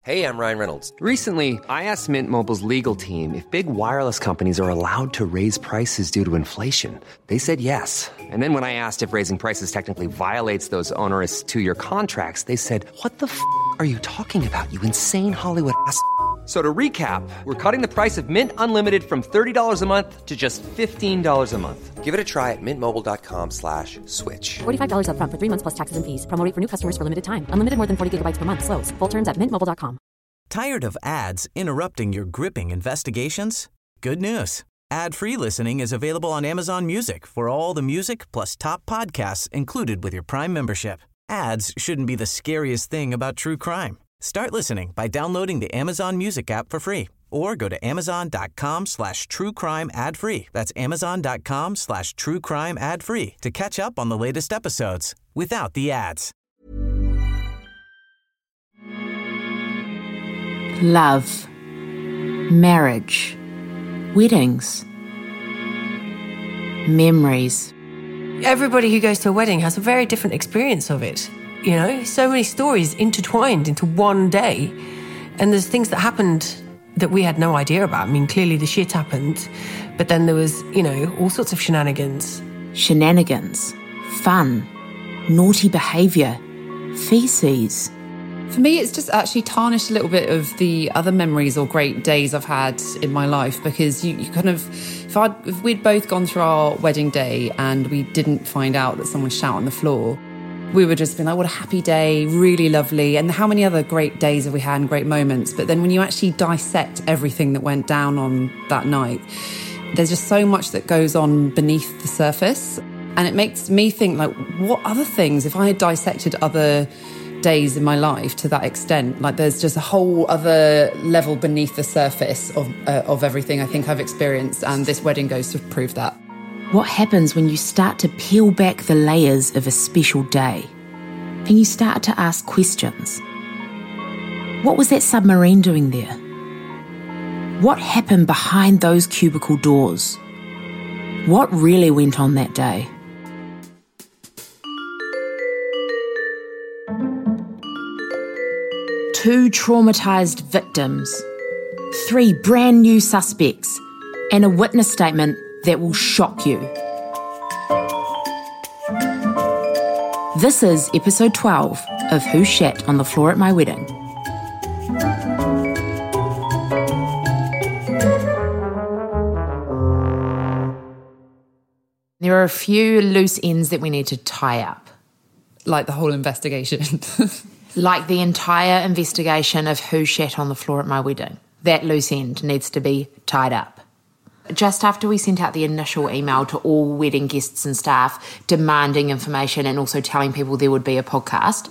Hey, I'm Ryan Reynolds. Recently, I asked Mint Mobile's legal team if big wireless companies are allowed to raise prices due to inflation. They said yes. And then when I asked if raising prices technically violates those onerous two-year contracts, they said, "What the f*** are you talking about, you insane Hollywood ass?" So to recap, we're cutting the price of Mint Unlimited from $30 a month to just $15 a month. Give it a try at mintmobile.com/switch. $45 up front for 3 months plus taxes and fees. Promo rate for new customers for limited time. Unlimited more than 40 gigabytes per month. Slows full terms at mintmobile.com. Tired of ads interrupting your gripping investigations? Good news. Ad-free listening is available on Amazon Music for all the music plus top podcasts included with your Prime membership. Ads shouldn't be the scariest thing about true crime. Start listening by downloading the Amazon Music app for free or go to amazon.com/truecrime ad-free. That's amazon.com/truecrime ad-free to catch up on the latest episodes without the ads. Love, marriage, weddings, memories. Everybody who goes to a wedding has a very different experience of it. You know, so many stories intertwined into one day. And there's things that happened that we had no idea about. I mean, clearly the shit happened, but then there was, you know, all sorts of shenanigans. Shenanigans, fun, naughty behaviour, feces. For me, it's just actually tarnished a little bit of the other memories or great days I've had in my life, because you kind of, if we'd both gone through our wedding day and we didn't find out that someone shot on the floor, we would just be like, what a happy day, really lovely. And how many other great days have we had and great moments? But then when you actually dissect everything that went down on that night, there's just so much that goes on beneath the surface. And it makes me think, like, what other things, if I had dissected other days in my life to that extent, like there's just a whole other level beneath the surface of everything I think I've experienced, and this wedding goes to prove that. What happens when you start to peel back the layers of a special day and you start to ask questions? What was that submarine doing there? What happened behind those cubicle doors? What really went on that day? Two traumatised victims, 3 brand new suspects, and a witness statement that will shock you. This is episode 12 of Who Shat on the Floor at My Wedding. There are a few loose ends that we need to tie up. Like the whole investigation. Like the entire investigation of who shat on the floor at my wedding. That loose end needs to be tied up. Just after we sent out the initial email to all wedding guests and staff demanding information and also telling people there would be a podcast,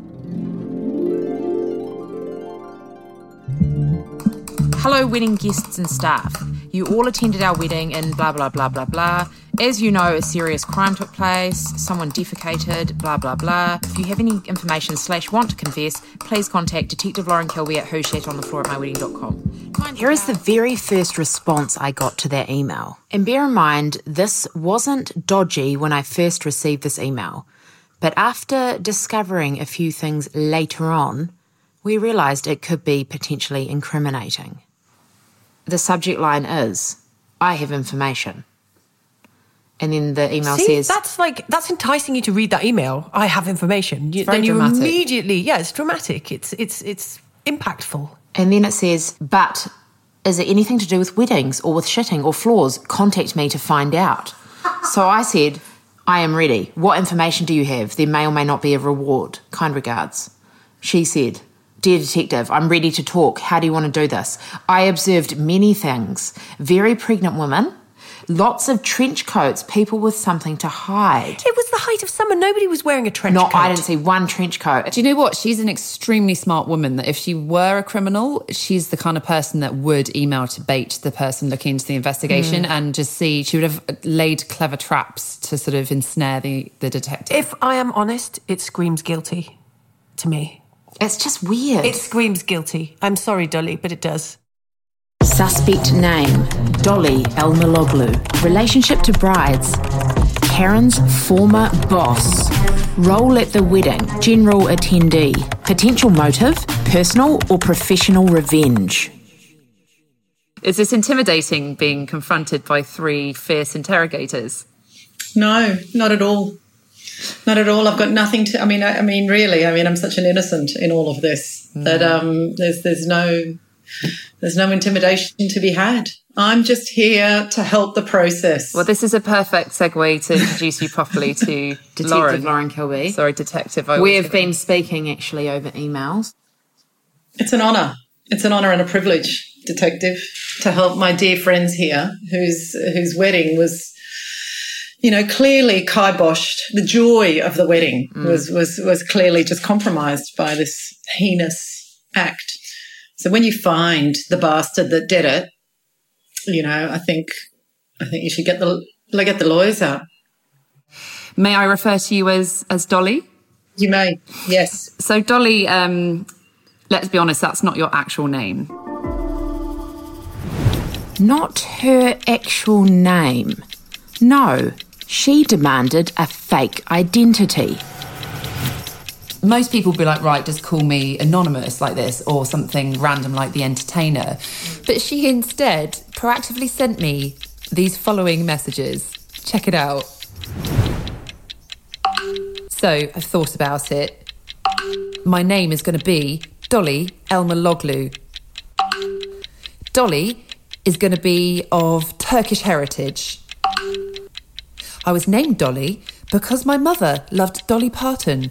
hello wedding guests and staff. You all attended our wedding and blah, blah, blah, blah, blah. As you know, a serious crime took place, someone defecated, blah, blah, blah. If you have any information / want to confess, please contact Detective Lauren Kilby at whoshatontheflooratmywedding.com. Here is the very first response I got to that email. And bear in mind, this wasn't dodgy when I first received this email. But after discovering a few things later on, we realised it could be potentially incriminating. The subject line is, I have information. And then the email says... That's enticing you to read that email. I have information. Then you immediately... Yeah, it's dramatic. It's impactful. And then it says, but is it anything to do with weddings or with shitting or floors? Contact me to find out. So I said, I am ready. What information do you have? There may or may not be a reward. Kind regards. She said... Dear Detective, I'm ready to talk. How do you want to do this? I observed many things. Very pregnant women, lots of trench coats, people with something to hide. It was the height of summer. Nobody was wearing a trench coat. No, I didn't see one trench coat. Do you know what? She's an extremely smart woman that if she were a criminal, she's the kind of person that would email to bait the person looking into the investigation and just see, she would have laid clever traps to sort of ensnare the detective. If I am honest, it screams guilty to me. It's just weird. It screams guilty. I'm sorry, Dolly, but it does. Suspect name, Dolly Elmaloglu. Relationship to brides, Karen's former boss. Role at the wedding, general attendee. Potential motive, personal or professional revenge. Is this intimidating, being confronted by 3 fierce interrogators? No, not at all. Not at all. I've got nothing to. I mean, really. I'm such an innocent in all of this that there's no intimidation to be had. I'm just here to help the process. Well, this is a perfect segue to introduce you properly to Detective Lauren Kilby. Sorry, Detective. We've been speaking actually over emails. It's an honour. It's an honour and a privilege, Detective, to help my dear friends here whose wedding was, clearly kiboshed. The joy of the wedding was clearly just compromised by this heinous act. So when you find the bastard that did it, I think you should get the lawyers out. May I refer to you as Dolly? You may, yes. So Dolly, let's be honest, that's not your actual name. Not her actual name. No, she demanded a fake identity. Most people will be like, right, just call me anonymous like this or something random like The Entertainer. But she instead proactively sent me these following messages. Check it out. So I've thought about it. My name is going to be Dolly Elmaloglu. Dolly is going to be of Turkish heritage. I was named Dolly because my mother loved Dolly Parton.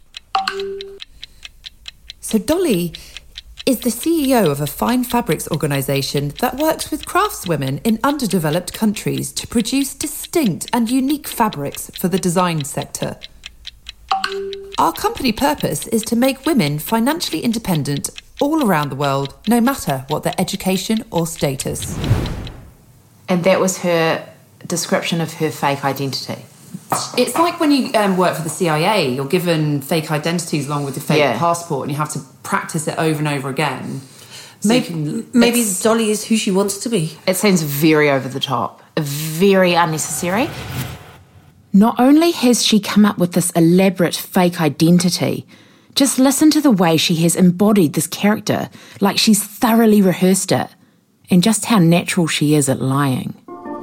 So Dolly is the CEO of a fine fabrics organisation that works with craftswomen in underdeveloped countries to produce distinct and unique fabrics for the design sector. Our company purpose is to make women financially independent all around the world, no matter what their education or status. And that was her description of her fake identity. It's like when you work for the CIA, you're given fake identities along with your fake passport and you have to practice it over and over again. So maybe Dolly is who she wants to be. It seems very over the top, very unnecessary. Not only has she come up with this elaborate fake identity, just listen to the way she has embodied this character, like she's thoroughly rehearsed it, and just how natural she is at lying.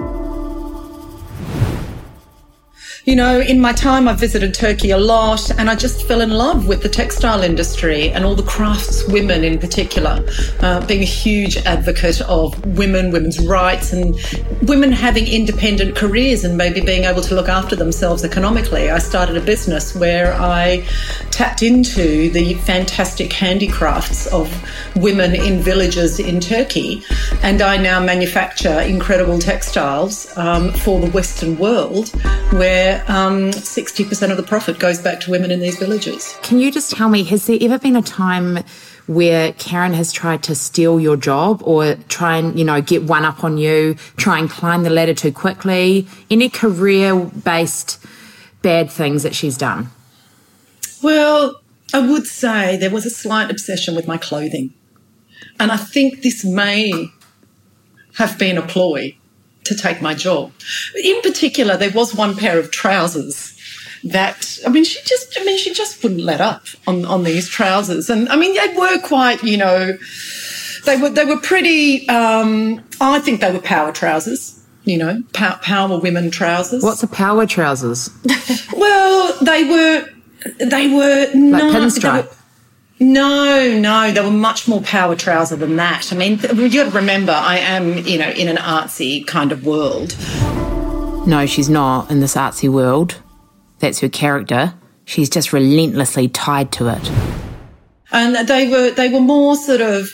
In my time, I've visited Turkey a lot, and I just fell in love with the textile industry and all the craftswomen in particular, being a huge advocate of women's rights and women having independent careers and maybe being able to look after themselves economically. I started a business where I tapped into the fantastic handicrafts of women in villages in Turkey, and I now manufacture incredible textiles for the Western world, where 60% of the profit goes back to women in these villages. Can you just tell me, has there ever been a time where Karen has tried to steal your job or try and, get one up on you, try and climb the ladder too quickly? Any career-based bad things that she's done? Well, I would say there was a slight obsession with my clothing. And I think this may have been a ploy to take my job. In particular, there was one pair of trousers that, she just wouldn't let up on these trousers. And, they were quite, they were pretty, I think they were power trousers, power women trousers. What's a power trousers? Well, they were like not... pinstripe? No, they were much more power trouser than that. You've got to remember, I am, in an artsy kind of world. No, she's not in this artsy world. That's her character. She's just relentlessly tied to it. And they were more sort of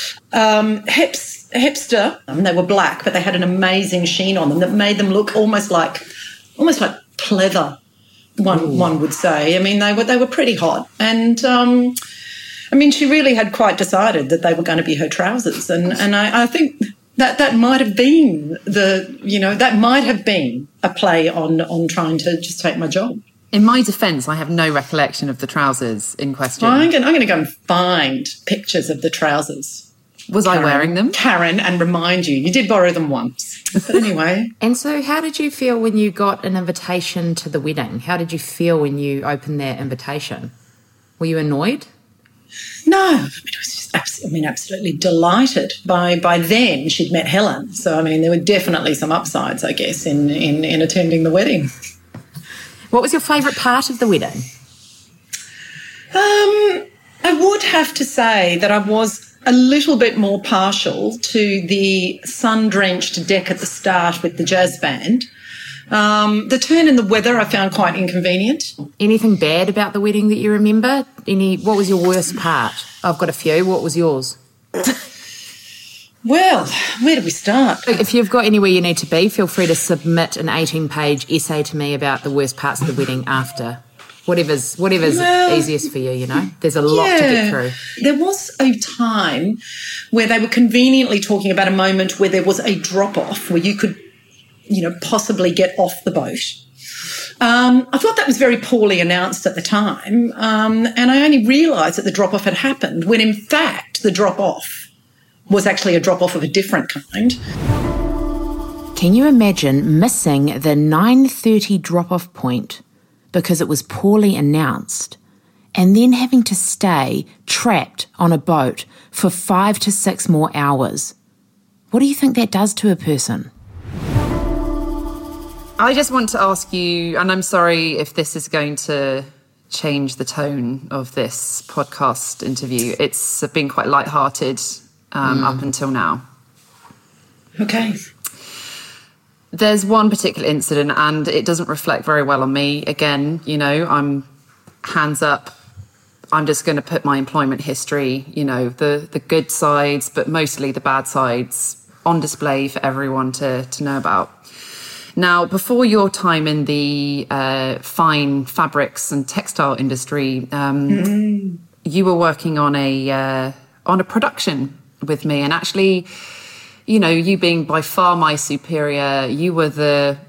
hipster. They were black, but they had an amazing sheen on them that made them look almost like pleather. One would say. They were pretty hot, and she really had quite decided that they were going to be her trousers, and I think that might have been a play on trying to just take my job. In my defence, I have no recollection of the trousers in question. I'm going to go and find pictures of the trousers. Was I wearing them? Karen, and remind you. You did borrow them once. But anyway. And so how did you feel when you got an invitation to the wedding? How did you feel when you opened that invitation? Were you annoyed? No, I mean, it was just absolutely delighted. By then, she'd met Helen. So, I mean, there were definitely some upsides, I guess, in attending the wedding. What was your favourite part of the wedding? I would have to say that I was a little bit more partial to the sun-drenched deck at the start with the jazz band. The turn in the weather I found quite inconvenient. Anything bad about the wedding that you remember? What was your worst part? I've got a few. What was yours? Well, where do we start? If you've got anywhere you need to be, feel free to submit an 18-page essay to me about the worst parts of the wedding after. Whatever's easiest for you, you know. There's a lot to get through. There was a time where they were conveniently talking about a moment where there was a drop-off where you could, possibly get off the boat. I thought that was very poorly announced at the time, and I only realised that the drop-off had happened when, in fact, the drop-off was actually a drop-off of a different kind. Can you imagine missing the 9:30 drop-off point because it was poorly announced, and then having to stay trapped on a boat for 5 to 6 more hours? What do you think that does to a person? I just want to ask you, and I'm sorry if this is going to change the tone of this podcast interview. It's been quite lighthearted up until now. Okay. There's one particular incident, and it doesn't reflect very well on me. Again, I'm hands up. I'm just going to put my employment history, the good sides, but mostly the bad sides, on display for everyone to know about. Now, before your time in the fine fabrics and textile industry, you were working on a production with me, and actually, you being by far my superior, you were the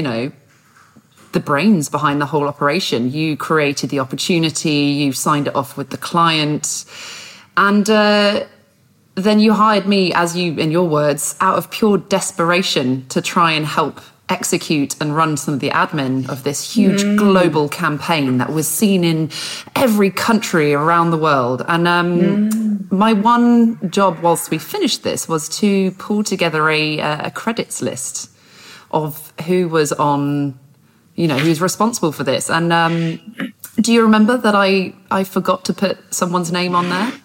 brains behind the whole operation. You created the opportunity, you signed it off with the client, and then you hired me, as you, in your words, out of pure desperation to try and help execute and run some of the admin of this huge global campaign that was seen in every country around the world. And my one job whilst we finished this was to pull together a credits list of who was on, who's responsible for this. And do you remember that I forgot to put someone's name on there?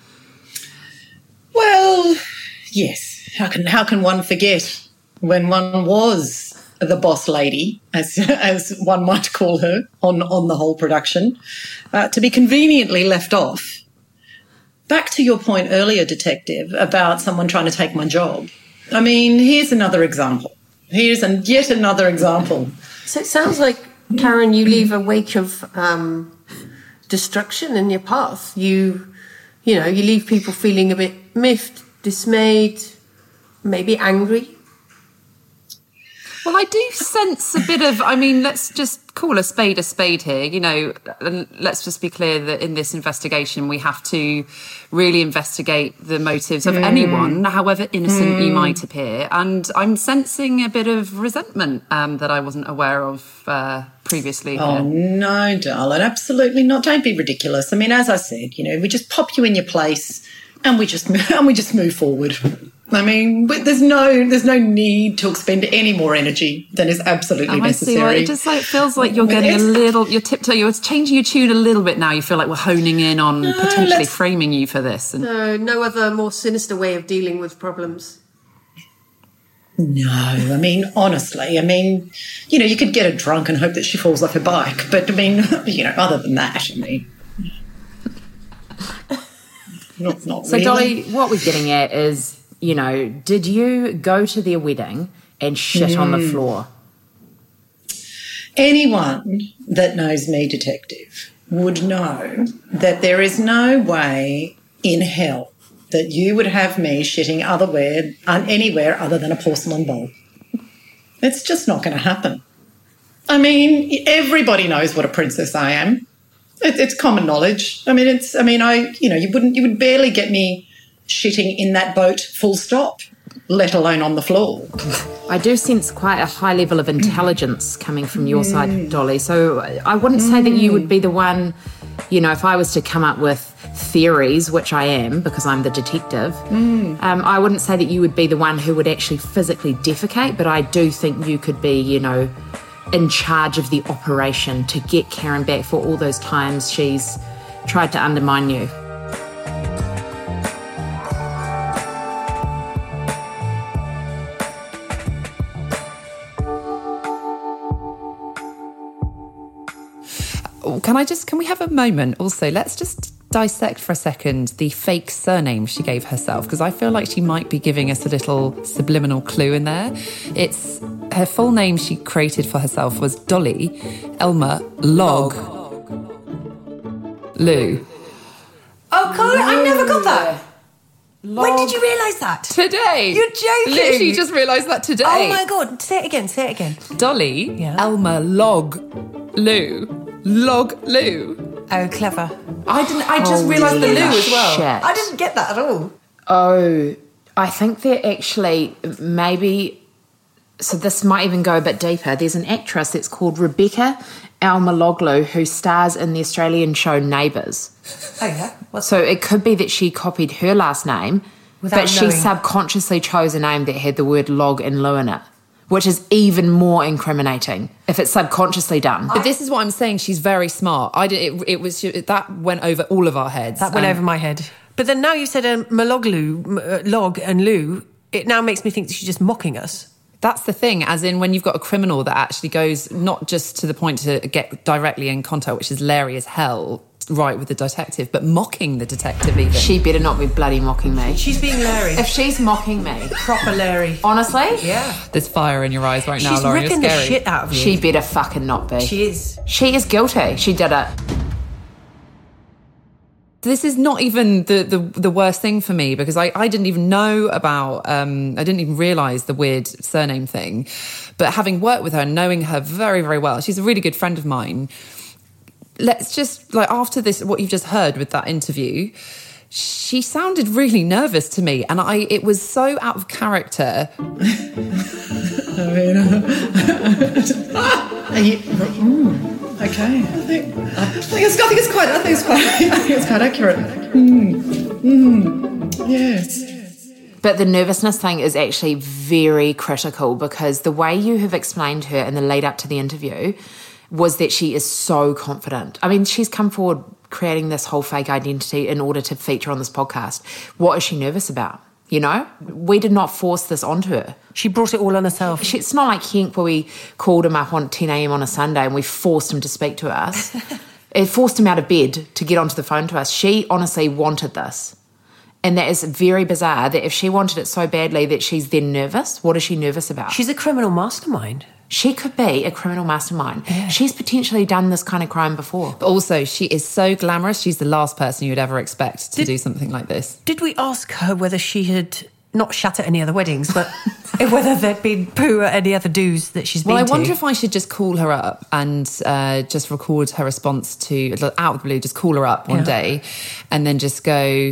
Well, yes. How can one forget when one was the boss lady, as one might call her, on the whole production, to be conveniently left off. Back to your point earlier, Detective, about someone trying to take my job. I mean, here's another example. Here's yet another example. So it sounds like, Karen, you leave a wake of destruction in your path. You leave people feeling a bit miffed, dismayed, maybe angry. Well, I do sense a bit of, let's just call a spade here, and let's just be clear that in this investigation, we have to really investigate the motives of anyone, however innocent you might appear. And I'm sensing a bit of resentment that I wasn't aware of previously. Oh, no, darling, absolutely not. Don't be ridiculous. As I said, we just pop you in your place and we just move forward. There's no need to expend any more energy than is absolutely necessary. I see. Well, it just feels like you're getting you're tiptoeing, you're changing your tune a little bit now. You feel like we're honing in on potentially framing you for this. No other more sinister way of dealing with problems. No, honestly, you could get her drunk and hope that she falls off her bike. But, other than that, not so really. Dolly, what we're getting at is, did you go to their wedding and shit on the floor? Anyone that knows me, Detective, would know that there is no way in hell that you would have me shitting anywhere other than a porcelain bowl. It's just not going to happen. Everybody knows what a princess I am. It's common knowledge. You would barely get me shitting in that boat, full stop, let alone on the floor. I do sense quite a high level of intelligence coming from your side, Dolly. So I wouldn't say that you would be the one, you know, if I was to come up with theories, which I am because I'm the detective, I wouldn't say that you would be the one who would actually physically defecate, but I do think you could be, you know, in charge of the operation to get Karen back for all those times she's tried to undermine you. Can we have a moment also? Let's just dissect for a second the fake surname she gave herself, because I feel like she might be giving us a little subliminal clue in there. It's her full name she created for herself was Dolly Elmer Log Lou. Oh, Carla, I never got that. When did you realise that? Today. You're joking. Literally just realised that today. Oh my God, say it again. Dolly Elmer Log Lou. Log Lou. Oh, clever. I just realised the Lou as well. Shit. I didn't get that at all. Oh, I think they're actually maybe... So this might even go a bit deeper. There's an actress that's called Rebecca Almaloglu who stars in the Australian show Neighbours. Oh, yeah? So it could be that she copied her last name, but she subconsciously chose a name that had the word log and Lou in it, which is even more incriminating if it's subconsciously done. But this is what I'm saying. She's very smart. That went over all of our heads. That went over my head. But then now you said Maloglu, Log and Lou, it now makes me think that she's just mocking us. That's the thing, as in when you've got a criminal that actually goes not just to the point to get directly in contact, which is Larry as hell, right with the detective, but mocking the detective even. She better not be bloody mocking me. She's being Larry. If she's mocking me... Proper Larry. Honestly? Yeah. There's fire in your eyes right now, Lauren. She's ripping the shit out of you. She better fucking not be. She is. She is guilty. She did it. This is not even the worst thing for me, because I didn't even know about, I didn't even realise the weird surname thing. But having worked with her, knowing her very, very well, she's a really good friend of mine. Let's just, like, after this, what you've just heard with that interview, she sounded really nervous to me, and it was so out of character. Okay, I think it's quite accurate. Yes. But the nervousness thing is actually very critical, because the way you have explained her in the lead up to the interview was that she is so confident. I mean, she's come forward creating this whole fake identity in order to feature on this podcast. What is she nervous about? You know, we did not force this onto her. She brought it all on herself. It's not like Henk where we called him up on 10 a.m. on a Sunday and we forced him to speak to us. It forced him out of bed to get onto the phone to us. She honestly wanted this. And that is very bizarre, that if she wanted it so badly that she's then nervous, what is she nervous about? She's a criminal mastermind. She could be a criminal mastermind. Yeah. She's potentially done this kind of crime before. But also, she is so glamorous. She's the last person you would ever expect to do something like this. Did we ask her whether she had not shat at any other weddings, but whether there'd been poo at any other do's that she's been to? Well, I wonder if I should just call her up and just record her response to, out of the blue, just call her up one day and then just go,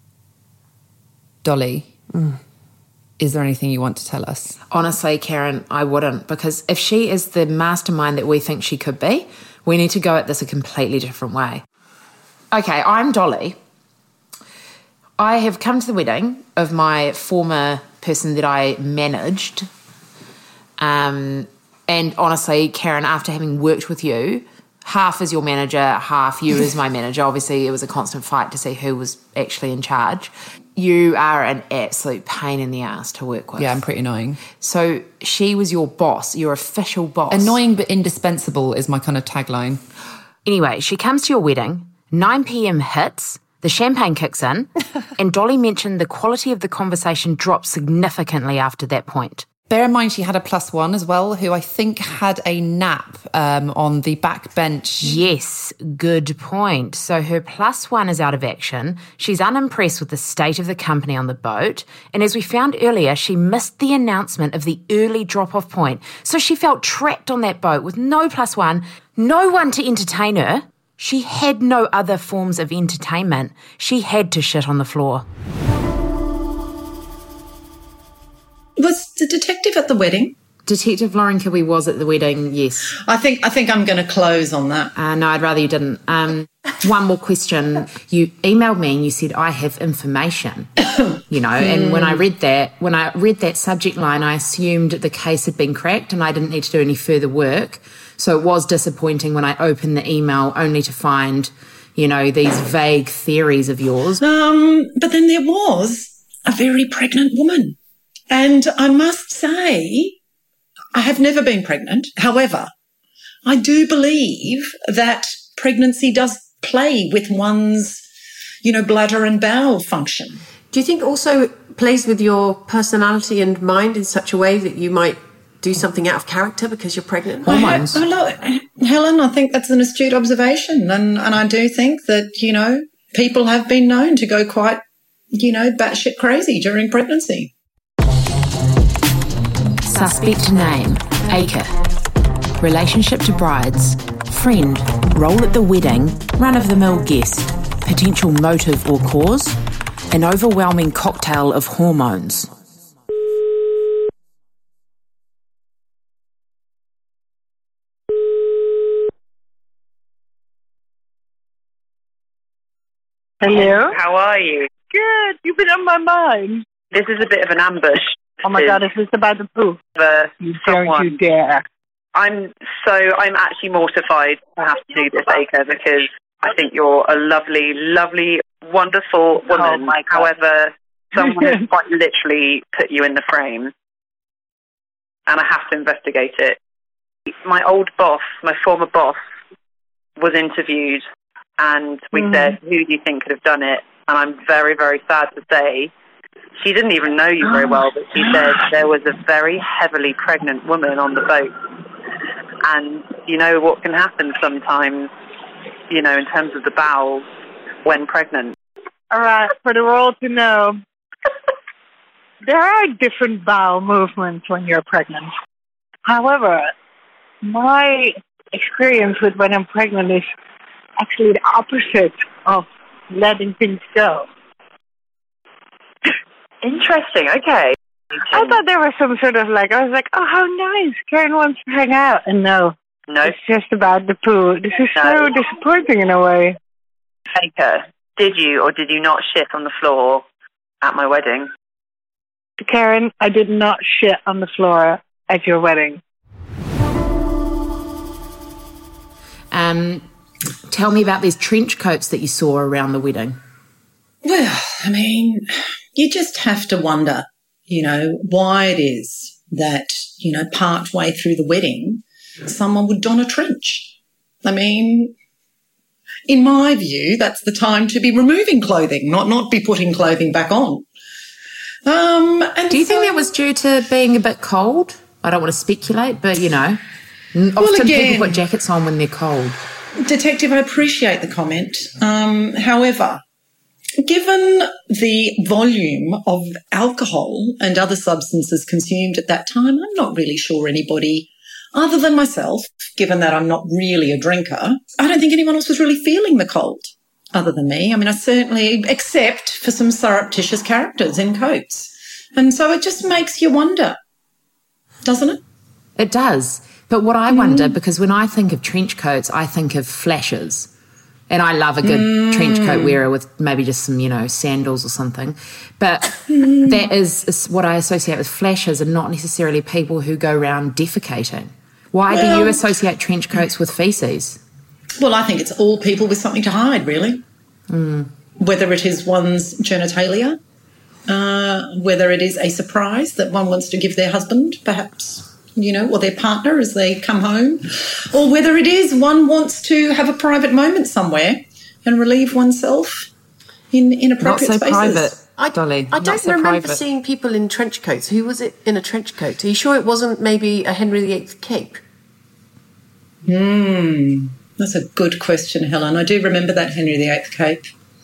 Dolly, is there anything you want to tell us? Honestly, Karen, I wouldn't, because if she is the mastermind that we think she could be, we need to go at this a completely different way. Okay, I'm Dolly. I have come to the wedding of my former person that I managed. And honestly, Karen, after having worked with you, half as your manager, half you as my manager, obviously it was a constant fight to see who was actually in charge. You are an absolute pain in the ass to work with. Yeah, I'm pretty annoying. So she was your boss, your official boss. Annoying but indispensable is my kind of tagline. Anyway, she comes to your wedding, 9 p.m. hits, the champagne kicks in, and Dolly mentioned the quality of the conversation dropped significantly after that point. Bear in mind she had a +1 as well, who I think had a nap on the back bench. Yes, good point. So her +1 is out of action. She's unimpressed with the state of the company on the boat. And as we found earlier, she missed the announcement of the early drop-off point. So she felt trapped on that boat with no +1, no one to entertain her. She had no other forms of entertainment. She had to shit on the floor. detective at the wedding. Detective Lauren Kibbe was at the wedding, yes. I think I'm going to close on that. No, I'd rather you didn't. One more question. You emailed me and you said, I have information, and when I read that subject line, I assumed the case had been cracked and I didn't need to do any further work. So it was disappointing when I opened the email only to find, these vague theories of yours. But then there was a very pregnant woman. And I must say, I have never been pregnant. However, I do believe that pregnancy does play with one's, bladder and bowel function. Do you think also it plays with your personality and mind in such a way that you might do something out of character because you're pregnant? Hormones. Helen, I think that's an astute observation. And I do think that, people have been known to go quite, batshit crazy during pregnancy. Suspect name, Acre. Relationship to brides, friend, role at the wedding, run-of-the-mill guest, potential motive or cause, an overwhelming cocktail of hormones. Hello? How are you? Good. You've been on my mind. This is a bit of an ambush. Oh my God, is this about the poo? You don't you dare. I'm actually mortified to have to do this, Acre, because I think you're a lovely, lovely, wonderful woman. Oh my God. However, someone has quite literally put you in the frame, and I have to investigate it. My old boss, my former boss, was interviewed, and we said, who do you think could have done it? And I'm very, very sad to say, she didn't even know you very well, but she said there was a very heavily pregnant woman on the boat. And you know what can happen sometimes, in terms of the bowels when pregnant. All right, for the world to know, there are different bowel movements when you're pregnant. However, my experience with when I'm pregnant is actually the opposite of letting things go. Interesting, okay. I thought there was some sort of I was like, oh, how nice, Karen wants to hang out. And no, it's just about the poo. This is so disappointing in a way. Acre, did you or did you not shit on the floor at my wedding? Karen, I did not shit on the floor at your wedding. Tell me about these trench coats that you saw around the wedding. Well, you just have to wonder, why it is that, part way through the wedding, someone would don a trench. In my view, that's the time to be removing clothing, not be putting clothing back on. Do you think that was due to being a bit cold? I don't want to speculate, but, often people put jackets on when they're cold. Detective, I appreciate the comment. However, given the volume of alcohol and other substances consumed at that time, I'm not really sure anybody other than myself, given that I'm not really a drinker, I don't think anyone else was really feeling the cold other than me. I certainly, except for some surreptitious characters in coats. And so it just makes you wonder, doesn't it? It does. But what I wonder, because when I think of trench coats, I think of flashes. And I love a good trench coat wearer with maybe just some, sandals or something. But that is what I associate with flashes and not necessarily people who go around defecating. Why do you associate trench coats with feces? Well, I think it's all people with something to hide, really. Whether it is one's genitalia, whether it is a surprise that one wants to give their husband, perhaps, or their partner as they come home, or whether it is one wants to have a private moment somewhere and relieve oneself in inappropriate spaces. Private, Dolly. I don't remember seeing people in trench coats. Who was it in a trench coat? Are you sure it wasn't maybe a Henry VIII cape? That's a good question, Helen. I do remember that Henry VIII cape.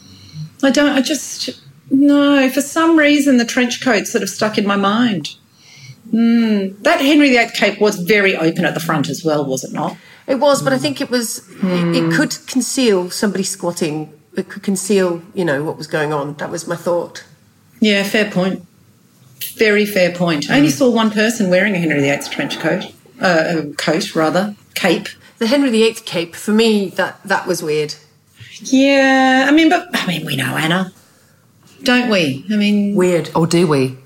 No, for some reason the trench coat sort of stuck in my mind. That Henry VIII cape was very open at the front as well, was it not? It was, but I think it was. It could conceal somebody squatting. It could conceal, what was going on. That was my thought. Yeah, fair point. Very fair point. I only saw one person wearing a Henry VIII trench coat. Cape. The Henry VIII cape, for me, that was weird. Yeah, but we know Anna, don't we? Weird. Or do we?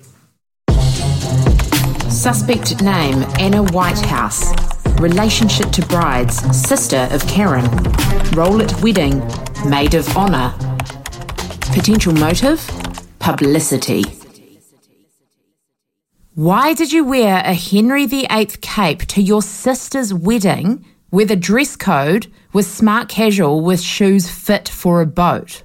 Suspect name, Anna Whitehouse. Relationship to brides, sister of Karen. Role at wedding, maid of honour. Potential motive, publicity. Why did you wear a Henry VIII cape to your sister's wedding where the dress code was smart casual with shoes fit for a boat?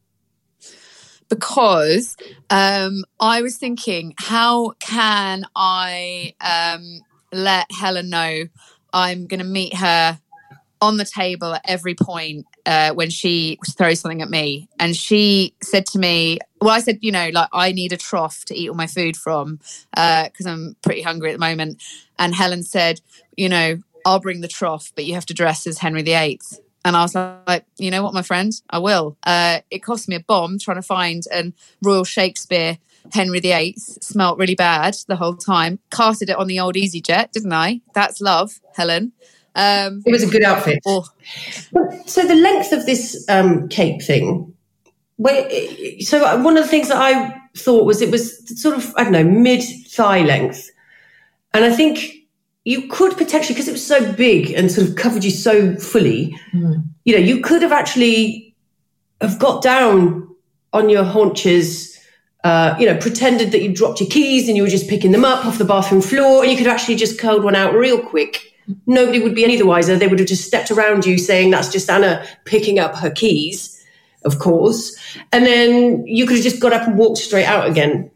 Because I was thinking, how can I let Helen know I'm going to meet her on the table at every point when she throws something at me? And she said to me, well, I said, I need a trough to eat all my food from because I'm pretty hungry at the moment. And Helen said, I'll bring the trough, but you have to dress as Henry VIII. And I was like, you know what, my friend? I will. It cost me a bomb trying to find a Royal Shakespeare Henry VIII. Smelt really bad the whole time. Casted it on the old EasyJet, didn't I? That's love, Helen. It was a good outfit. So the length of this cape thing, so one of the things that I thought was it was sort of, mid-thigh length. And I think you could potentially, because it was so big and sort of covered you so fully, you could have actually have got down on your haunches, pretended that you dropped your keys and you were just picking them up off the bathroom floor, and you could have actually just curled one out real quick. Nobody would be any the wiser. They would have just stepped around you saying that's just Anna picking up her keys, of course. And then you could have just got up and walked straight out again.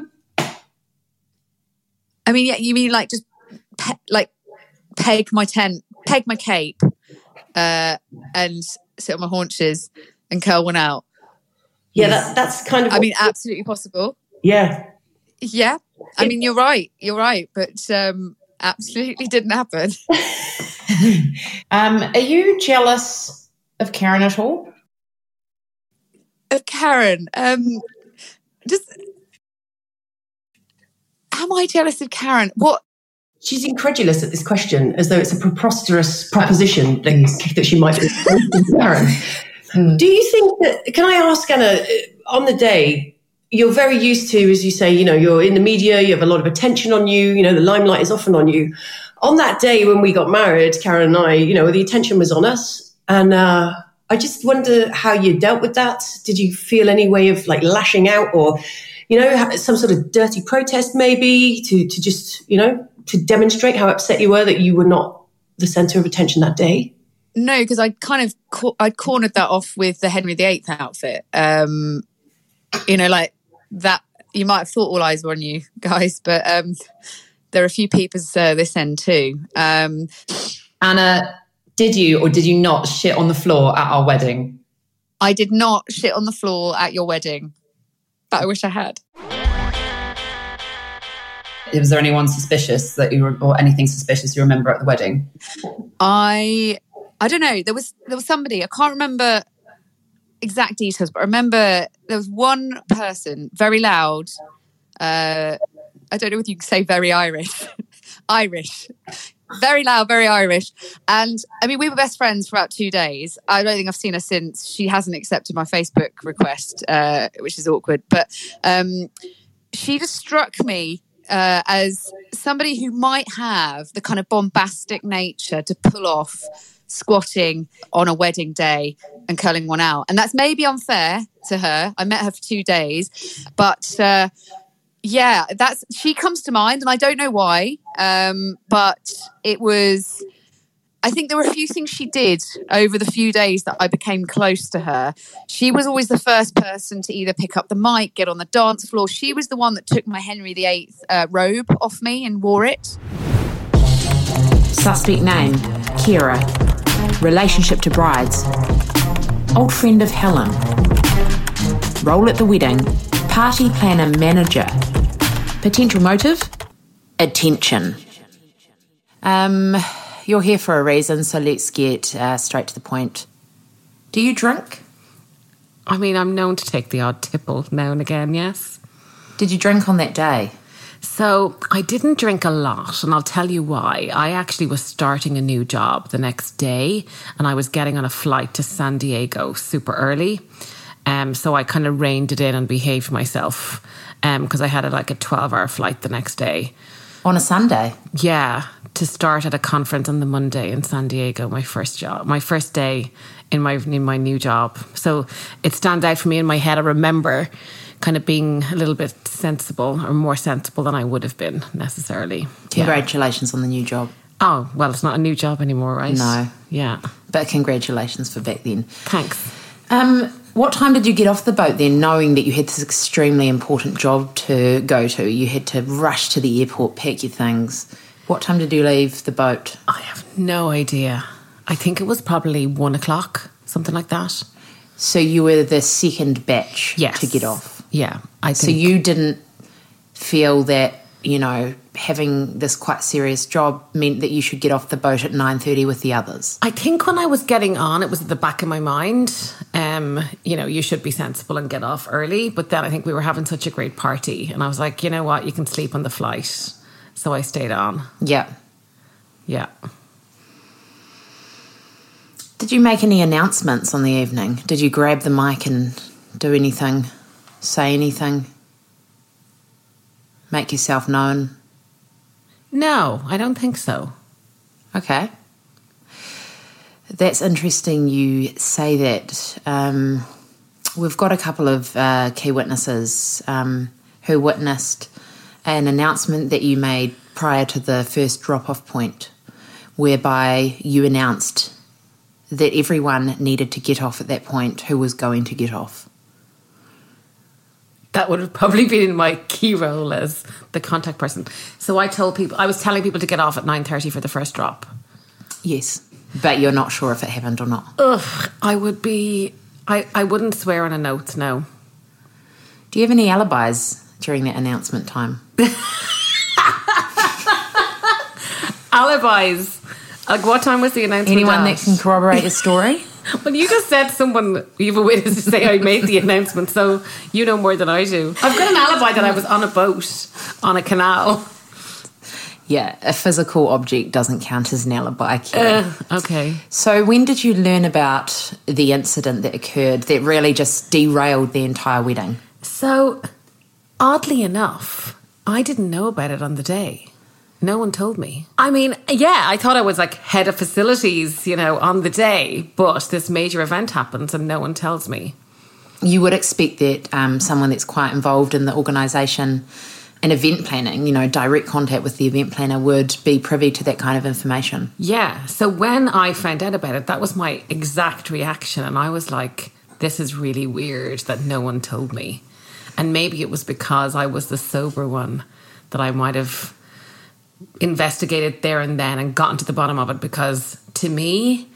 You mean like just peg my tent, peg my cape, and sit on my haunches and curl one out. Yeah, that's kind of... absolutely possible. Yeah. Yeah. You're right. But absolutely didn't happen. Are you jealous of Karen at all? Of Karen? Just... Am I jealous of Karen? What? She's incredulous at this question, as though it's a preposterous proposition that she might be Karen. Do you think that, can I ask, Anna, on the day, you're very used to, as you say, you're in the media, you have a lot of attention on you, the limelight is often on you. On that day when we got married, Karen and I, the attention was on us. And I just wonder how you dealt with that. Did you feel any way of lashing out or, some sort of dirty protest maybe to just, to demonstrate how upset you were that you were not the centre of attention that day? No, because I I'd cornered that off with the Henry VIII outfit. That you might have thought all eyes were on you guys, but there are a few peepers this end too. Anna, did you or did you not shit on the floor at our wedding? I did not shit on the floor at your wedding, but I wish I had. Was there anyone suspicious or anything suspicious you remember at the wedding? I don't know. There was somebody, I can't remember exact details, but I remember there was one person, very loud. I don't know if you can say very Irish. Irish. Very loud, very Irish. And we were best friends for about 2 days. I don't think I've seen her since. She hasn't accepted my Facebook request, which is awkward. But she just struck me as somebody who might have the kind of bombastic nature to pull off squatting on a wedding day and curling one out. And that's maybe unfair to her. I met her for 2 days. But she comes to mind, and I don't know why. But it was... I think there were a few things she did over the few days that I became close to her. She was always the first person to either pick up the mic, get on the dance floor. She was the one that took my Henry VIII robe off me and wore it. Suspect name, Kira. Relationship to brides. Old friend of Helen. Role at the wedding, party planner manager. Potential motive, attention. You're here for a reason, so let's get straight to the point. Do you drink? I'm known to take the odd tipple now and again, yes. Did you drink on that day? So I didn't drink a lot, and I'll tell you why. I actually was starting a new job the next day, and I was getting on a flight to San Diego super early. So I kind of reined it in and behaved myself because I had a 12-hour flight the next day. On a Sunday? Yeah, to start at a conference on the Monday in San Diego, my first day in my new job. So it stands out for me in my head. I remember kind of being a little bit sensible, or more sensible than I would have been necessarily. Congratulations on the new job. Oh, well, it's not a new job anymore, right? No. Yeah. But congratulations for back then. Thanks. What time did you get off the boat then, knowing that you had this extremely important job to go to? You had to rush to the airport, pack your things. What time did you leave the boat? I have no idea. I think it was probably 1 o'clock, something like that. So you were the second batch to get off? Yeah, I think. So you didn't feel that, having this quite serious job meant that you should get off the boat at 9:30 with the others? I think when I was getting on, it was at the back of my mind, you should be sensible and get off early. But then I think we were having such a great party, and I was like, you know what, you can sleep on the flight. So I stayed on. Yeah. Yeah. Did you make any announcements on the evening? Did you grab the mic and do anything, say anything, make yourself known? No, I don't think so. Okay. That's interesting you say that. We've got a couple of key witnesses who witnessed an announcement that you made prior to the first drop-off point, whereby you announced that everyone needed to get off at that point who was going to get off. That would have probably been in my key role as the contact person. So I was telling people to get off at 9:30 for the first drop. Yes, but you're not sure if it happened or not. Ugh, I wouldn't swear on a note, no. Do you have any alibis during that announcement time? Alibis? Like, what time was the announcement? Anyone that can corroborate a story? Well, you just said you have a witness to say I made the announcement, so you know more than I do. I've got an alibi that I was on a boat on a canal. Yeah, a physical object doesn't count as an alibi, Kira. Okay. So when did you learn about the incident that occurred that really just derailed the entire wedding? So, oddly enough, I didn't know about it on the day. No one told me. I mean, yeah, I thought I was like head of facilities, on the day, but this major event happens and no one tells me. You would expect that someone that's quite involved in the organisation and event planning, direct contact with the event planner, would be privy to that kind of information. Yeah, so when I found out about it, that was my exact reaction, and I was like, this is really weird that no one told me. And maybe it was because I was the sober one that I might have investigated there and then and gotten to the bottom of it, because to me,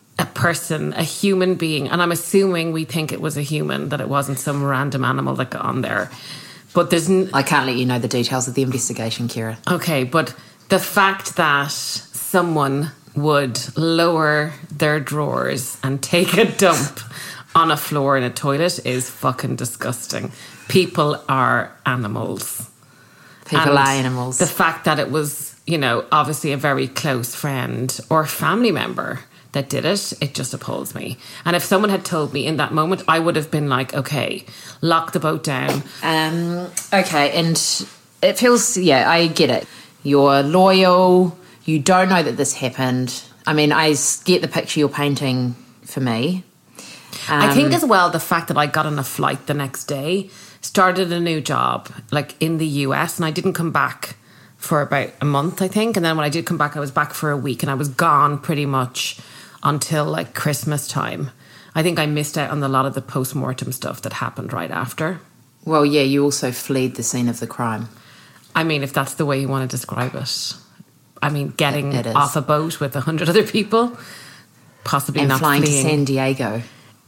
a human being, and I'm assuming we think it was a human, that it wasn't some random animal that got on there. But I can't let you know the details of the investigation, Kira. Okay, but the fact that someone would lower their drawers and take a dump on a floor in a toilet is fucking disgusting. People are animals. People are animals. The fact that it was, obviously a very close friend or family member that did it, it just appalls me. And if someone had told me in that moment, I would have been like, okay, lock the boat down. Okay, and it feels, I get it. You're loyal. You don't know that this happened. I mean, I get the picture you're painting for me. I think as well, the fact that I got on a flight the next day, started a new job, like in the US, and I didn't come back for about a month, I think. And then when I did come back, I was back for a week, and I was gone pretty much until like Christmas time. I think I missed out on a lot of the post-mortem stuff that happened right after. Well, yeah, you also fled the scene of the crime. I mean, if that's the way you want to describe it. I mean, getting off a boat with 100 other people, possibly and not flying fleeing. to San Diego.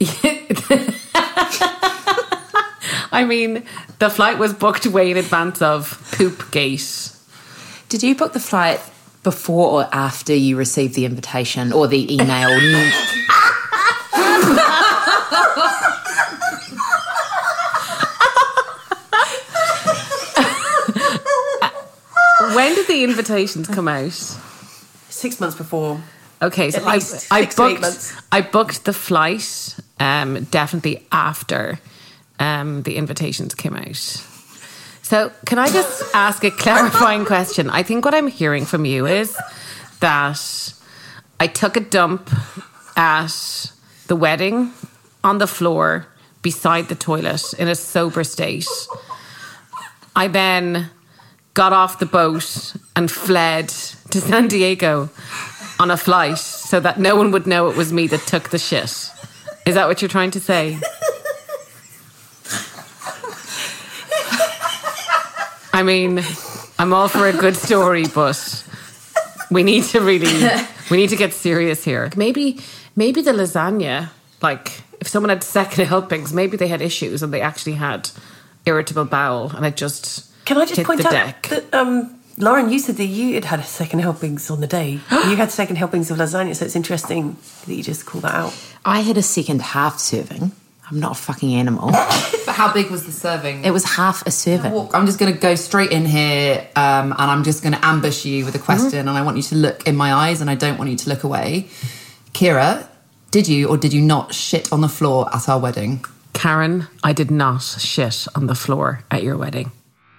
I mean, the flight was booked way in advance of Poop Gate. Did you book the flight before or after you received the invitation or the email? when did the invitations come out? 6 months before. Okay, so I booked the flight definitely after the invitations came out. So can I just ask a clarifying question? I think what I'm hearing from you is that I took a dump at the wedding on the floor beside the toilet in a sober state. I then got off the boat and fled to San Diego on a flight so that no one would know it was me that took the shit. Is that what you're trying to say? I mean, I'm all for a good story, but we need to get serious here. Maybe the lasagna, like if someone had second helpings, maybe they had issues and they actually had irritable bowel and it just Can I just hit point the out deck. that Lauren, you said that you had second helpings on the day. You had second helpings of lasagna, so it's interesting that you just call that out. I had a second half serving. I'm not a fucking animal. But how big was the serving? It was half a serving. I'm just going to go straight in here and I'm just going to ambush you with a question and I want you to look in my eyes and I don't want you to look away. Kira, did you or did you not shit on the floor at our wedding? Karen, I did not shit on the floor at your wedding.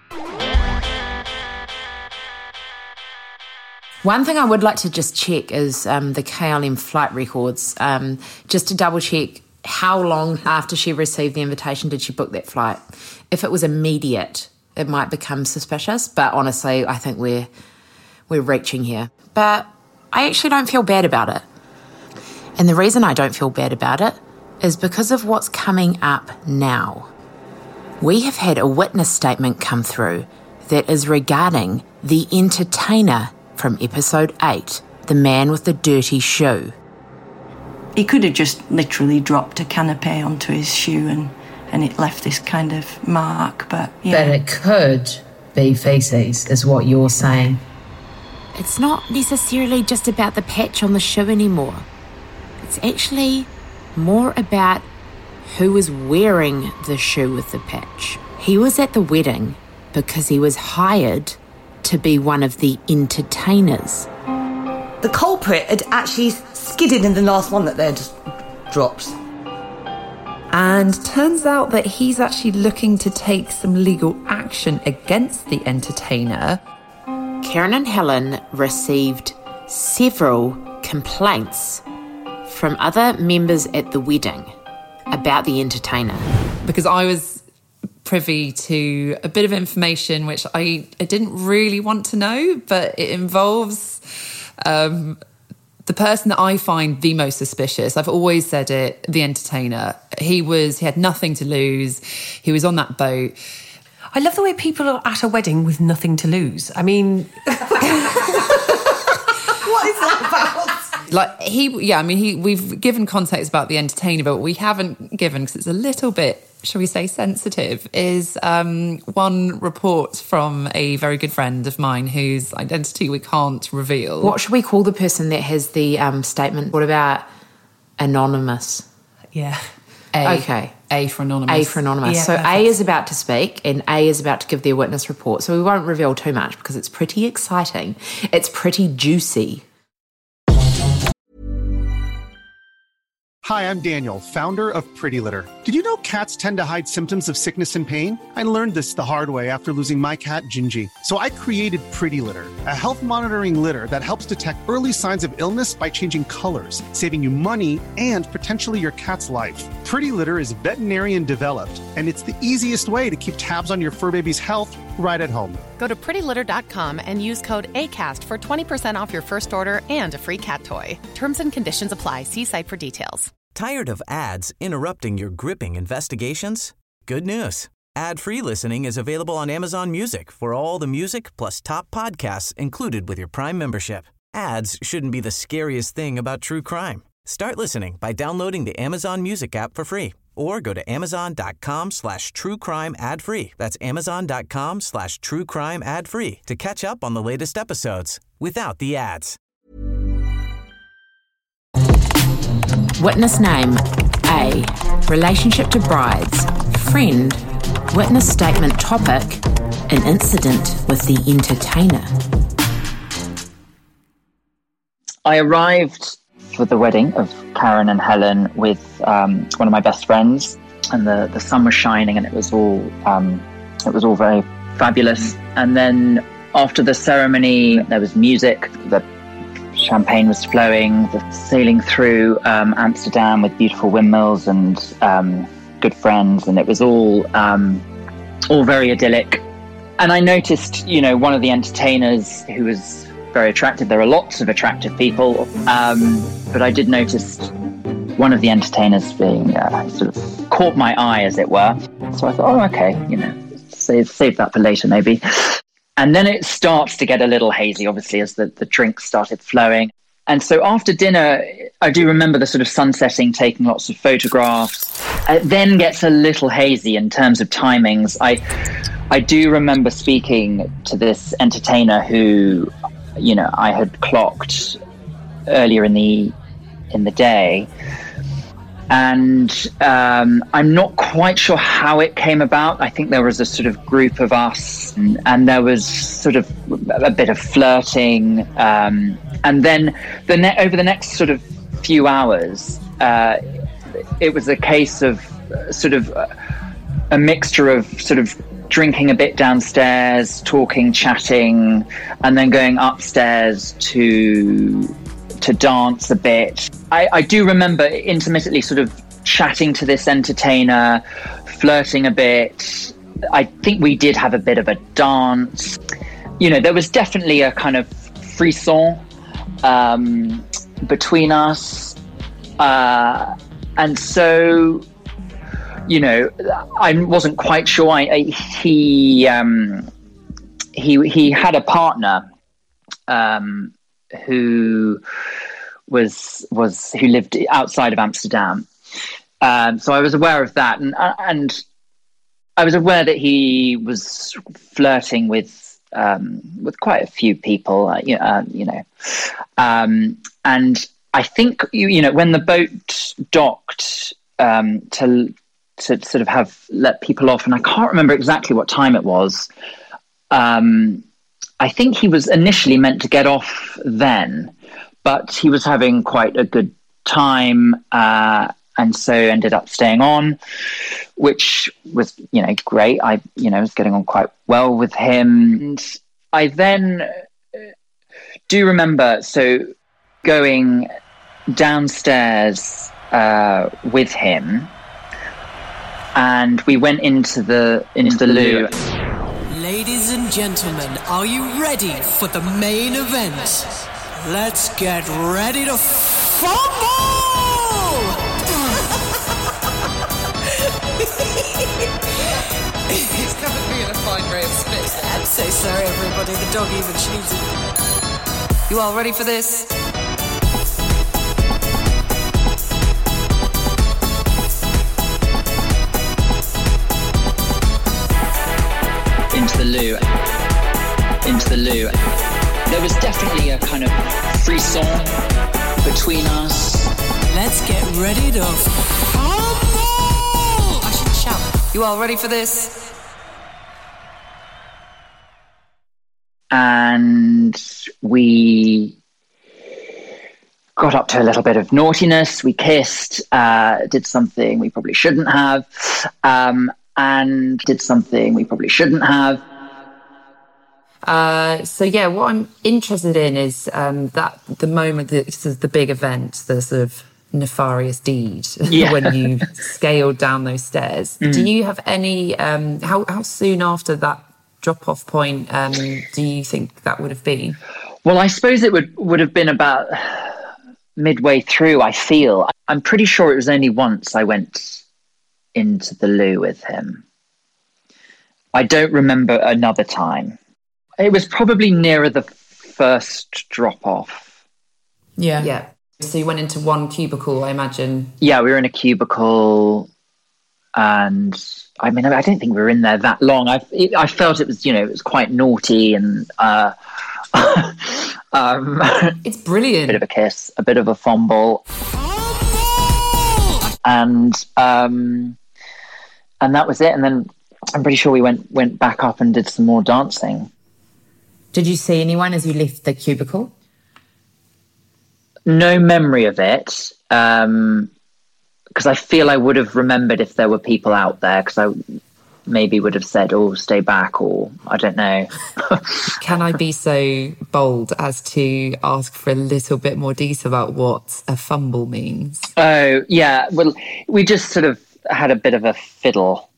One thing I would like to just check is the KLM flight records, just to double check how long after she received the invitation did she book that flight. If it was immediate, it might become suspicious, but honestly, I think we're reaching here. But I actually don't feel bad about it. And the reason I don't feel bad about it is because of what's coming up now. We have had a witness statement come through that is regarding the entertainer from episode 8, the man with the dirty shoe. He could have just literally dropped a canapé onto his shoe and it left this kind of mark, but yeah. But it could be faeces, is what you're saying. It's not necessarily just about the patch on the shoe anymore. It's actually more about who was wearing the shoe with the patch. He was at the wedding because he was hired to be one of the entertainers. The culprit had actually skidded in the last one that they just dropped. And turns out that he's actually looking to take some legal action against the entertainer. Karen and Helen received several complaints from other members at the wedding about the entertainer. Because I was privy to a bit of information which I didn't really want to know, but it involves the person that I find the most suspicious. I've always said it, the entertainer. He had nothing to lose. He was on that boat. I love the way people are at a wedding with nothing to lose. I mean... What is that about? We've given context about the entertainer, but what we haven't given, because it's a little bit, shall we say, sensitive, is one report from a very good friend of mine whose identity we can't reveal. What should we call the person that has the statement? What about anonymous? Yeah. Okay. A for anonymous. A for anonymous. Yeah, so perfect. A is about to speak and A is about to give their witness report. So we won't reveal too much because it's pretty exciting. It's pretty juicy. Hi, I'm Daniel, founder of Pretty Litter. Did you know cats tend to hide symptoms of sickness and pain? I learned this the hard way after losing my cat, Gingy. So I created Pretty Litter, a health monitoring litter that helps detect early signs of illness by changing colors, saving you money and potentially your cat's life. Pretty Litter is veterinarian developed, and it's the easiest way to keep tabs on your fur baby's health right at home. Go to prettylitter.com and use code ACAST for 20% off your first order and a free cat toy. Terms and conditions apply. See site for details. Tired of ads interrupting your gripping investigations? Good news. Ad-free listening is available on Amazon Music for all the music plus top podcasts included with your Prime membership. Ads shouldn't be the scariest thing about true crime. Start listening by downloading the Amazon Music app for free or go to amazon.com/truecrime ad-free. That's amazon.com/truecrime ad-free to catch up on the latest episodes without the ads. Witness name A. Relationship to brides. Friend. Witness statement topic: an incident with the entertainer. I arrived for the wedding of Karen and Helen with one of my best friends, and the sun was shining, and it was all very fabulous. And then after the ceremony, there was music, the champagne was flowing, sailing through Amsterdam with beautiful windmills and good friends, and it was all very idyllic. And I noticed, one of the entertainers who was very attractive. There are lots of attractive people, but I did notice one of the entertainers being sort of caught my eye, as it were. So I thought, oh, okay, save that for later, maybe. And then it starts to get a little hazy, obviously, as the drinks started flowing. And so after dinner, I do remember the sort of sun setting, taking lots of photographs. It then gets a little hazy in terms of timings. I do remember speaking to this entertainer who, I had clocked earlier in the day. And I'm not quite sure how it came about. I think there was a sort of group of us, and there was sort of a bit of flirting. And then over the next sort of few hours, it was a case of sort of a mixture of sort of drinking a bit downstairs, talking, chatting, and then going upstairs to dance a bit. I do remember intermittently sort of chatting to this entertainer, flirting a bit. I think we did have a bit of a dance. There was definitely a kind of frisson between us. And so, I wasn't quite sure. He had a partner who lived outside of Amsterdam. So I was aware of that, and I was aware that he was flirting with quite a few people, and I think when the boat docked to sort of let people off, and I can't remember exactly what time it was. I think he was initially meant to get off then, but he was having quite a good time, and so ended up staying on, which was, great. I, was getting on quite well with him. And I then do remember, going downstairs with him, and we went into the loo. Ladies and gentlemen, are you ready for the main event? Let's get ready to fumble! He's covered me in a fine ray of spit. I'm so sorry, everybody. The dog even sneezed. You all ready for this? Into the loo. There was definitely a kind of frisson between us. Let's get ready to fumble! I should shout. You all ready for this? And we got up to a little bit of naughtiness. We kissed, did something we probably shouldn't have, and did something we probably shouldn't have. What I'm interested in is that the moment that this is the big event, the sort of nefarious deed, when you scaled down those stairs. Do you have any? How soon after that drop-off point do you think that would have been? Well, I suppose it would have been about midway through. I feel I'm pretty sure it was only once I went into the loo with him. I don't remember another time. It was probably nearer the first drop-off. Yeah. So you went into one cubicle, I imagine. Yeah, we were in a cubicle, and I mean, I don't think we were in there that long. I felt it was, it was quite naughty, and it's brilliant. A bit of a kiss, a bit of a fumble, and that was it. And then I'm pretty sure we went back up and did some more dancing. Did you see anyone as you left the cubicle? No memory of it, because I feel I would have remembered if there were people out there, because I maybe would have said, oh, stay back, or I don't know. Can I be so bold as to ask for a little bit more detail about what a fumble means? Oh, yeah. Well, we just sort of had a bit of a fiddle.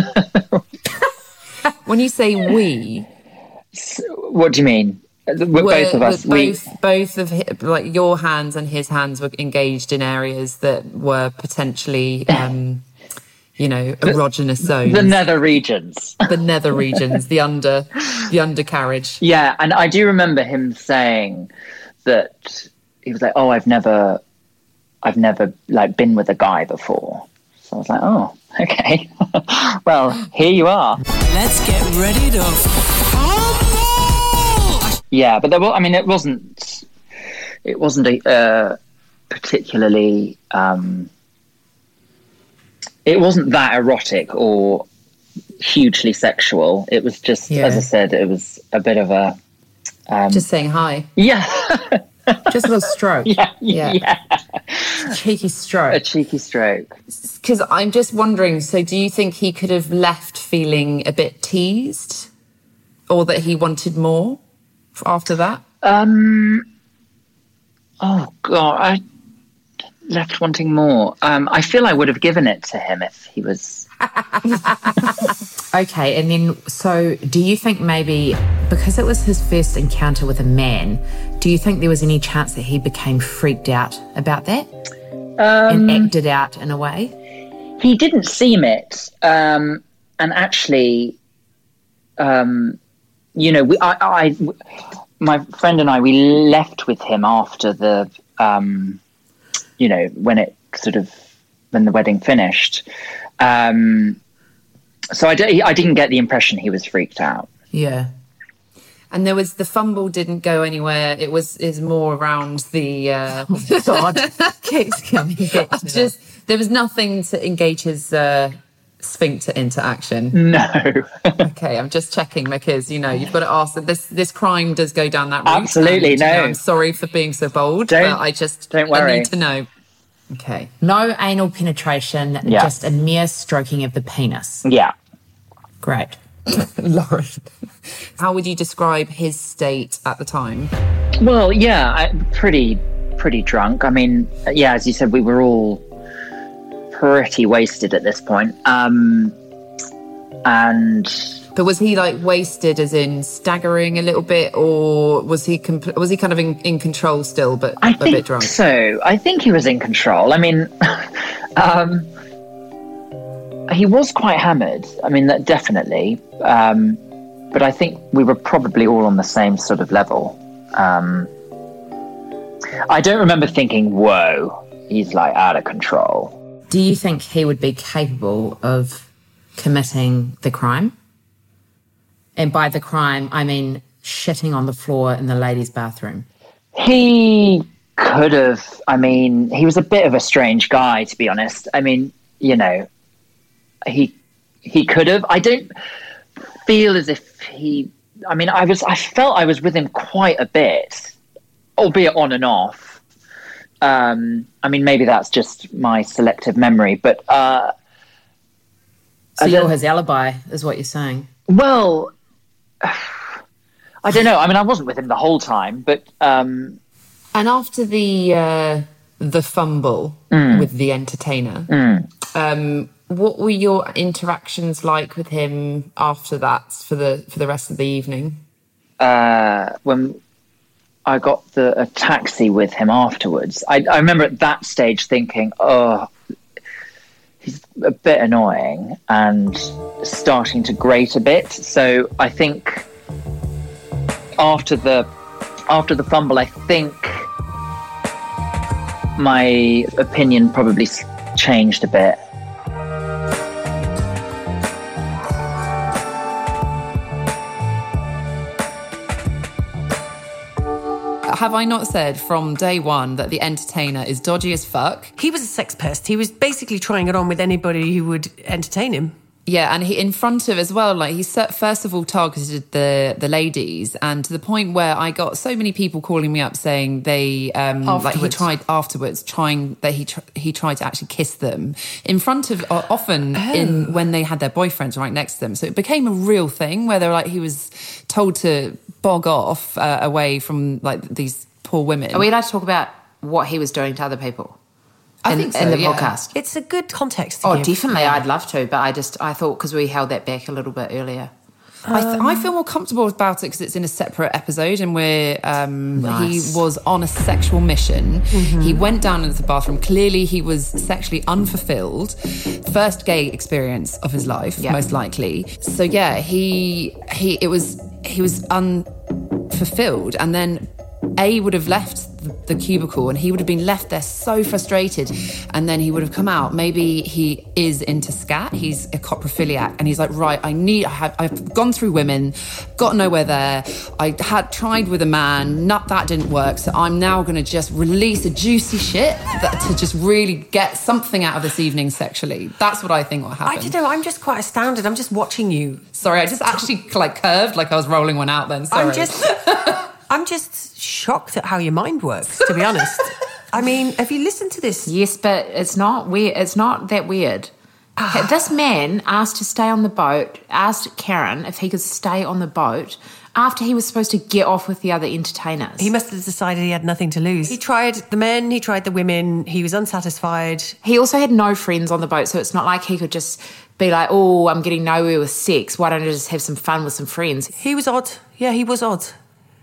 When you say we... What do you mean? Both of us. Both of like your hands and his hands were engaged in areas that were potentially, erogenous zones. The nether regions. The nether regions. The undercarriage. Yeah, and I do remember him saying that he was like, "Oh, I've never like been with a guy before." So I was like, "Oh, okay. Well, here you are." Let's get ready to fumble! Yeah, but it wasn't a particularly, it wasn't that erotic or hugely sexual. It was just, as I said, it was a bit of a... just saying hi. Yeah. Just a little stroke. Yeah. A cheeky stroke. A cheeky stroke. Because I'm just wondering, so do you think he could have left feeling a bit teased? Or that he wanted more after that? Oh, God, I left wanting more. I feel I would have given it to him if he was... Okay, and then, so do you think maybe, because it was his first encounter with a man, do you think there was any chance that he became freaked out about that? And acted out in a way? He didn't seem it. And actually, my friend and I, we left with him after the, when the wedding finished. So I didn't get the impression he was freaked out. Yeah. And the fumble didn't go anywhere. Is more around the God kicks coming. There was nothing to engage his sphincter into action. No. Okay, I'm just checking because you've got to ask that this crime does go down that route. Absolutely, no. I'm sorry for being so bold, but don't worry. I need to know. Okay. No anal penetration, just a mere stroking of the penis. Yeah. Great. Lauren, how would you describe his state at the time? Well, yeah, pretty drunk. I mean, yeah, as you said, we were all pretty wasted at this point. But was he like wasted, as in staggering a little bit, or was he kind of in control still, but a bit drunk? So I think he was in control. I mean, he was quite hammered. I mean, that definitely. But I think we were probably all on the same sort of level. I don't remember thinking, "Whoa, he's like out of control." Do you think he would be capable of committing the crime? And by the crime, I mean shitting on the floor in the ladies' bathroom. He could have. I mean, he was a bit of a strange guy, to be honest. I mean, he could have. I don't feel as if he... I mean, I felt I was with him quite a bit, albeit on and off. I mean, maybe that's just my selective memory, but... So you're his alibi, is what you're saying? Well, I don't know. I mean, I wasn't with him the whole time, but... And after the fumble with the entertainer, what were your interactions like with him after that for the rest of the evening? When I got a taxi with him afterwards, I remember at that stage thinking, oh, he's a bit annoying and starting to grate a bit. So I think after the fumble, I think my opinion probably changed a bit. Have I not said from day one that the entertainer is dodgy as fuck? He was a sex pest. He was basically trying it on with anybody who would entertain him. Yeah, and he in front of as well, like he first of all targeted the ladies, and to the point where I got so many people calling me up saying they like he tried afterwards he tried to actually kiss them in front of often in when they had their boyfriends right next to them. So it became a real thing where they're like he was told to bog off away from like these poor women. Are we allowed to talk about what he was doing to other people? I think so, in the yeah. podcast. It's a good context to Oh, give. definitely. I'd love to, but I thought because we held that back a little bit earlier. I feel more comfortable about it because it's in a separate episode and where Nice. he was on a sexual mission. He went down into the bathroom. Clearly, he was sexually unfulfilled. First gay experience of his life, most likely. So yeah, he was unfulfilled, and then would have left the cubicle and he would have been left there so frustrated, and then he would have come out. Maybe he is into scat, he's a coprophiliac, and he's like, right, I've gone through women, got nowhere there, I had tried with a man, that didn't work, so I'm now going to just release a juicy shit to just really get something out of this evening sexually. That's what I think will happen. I don't know, I'm just quite astounded. I'm just watching you. Sorry, I just actually like curved like I was rolling one out then. Sorry. I'm just shocked at how your mind works, to be honest. I mean, have you listened to this? Yes, but it's not weird. It's not that weird. This man asked to stay on the boat, asked Karen if he could stay on the boat after he was supposed to get off with the other entertainers. He must have decided he had nothing to lose. He tried the men, he tried the women, he was unsatisfied. He also had no friends on the boat, so it's not like he could just be like, oh, I'm getting nowhere with sex, why don't I just have some fun with some friends? He was odd. Yeah, he was odd.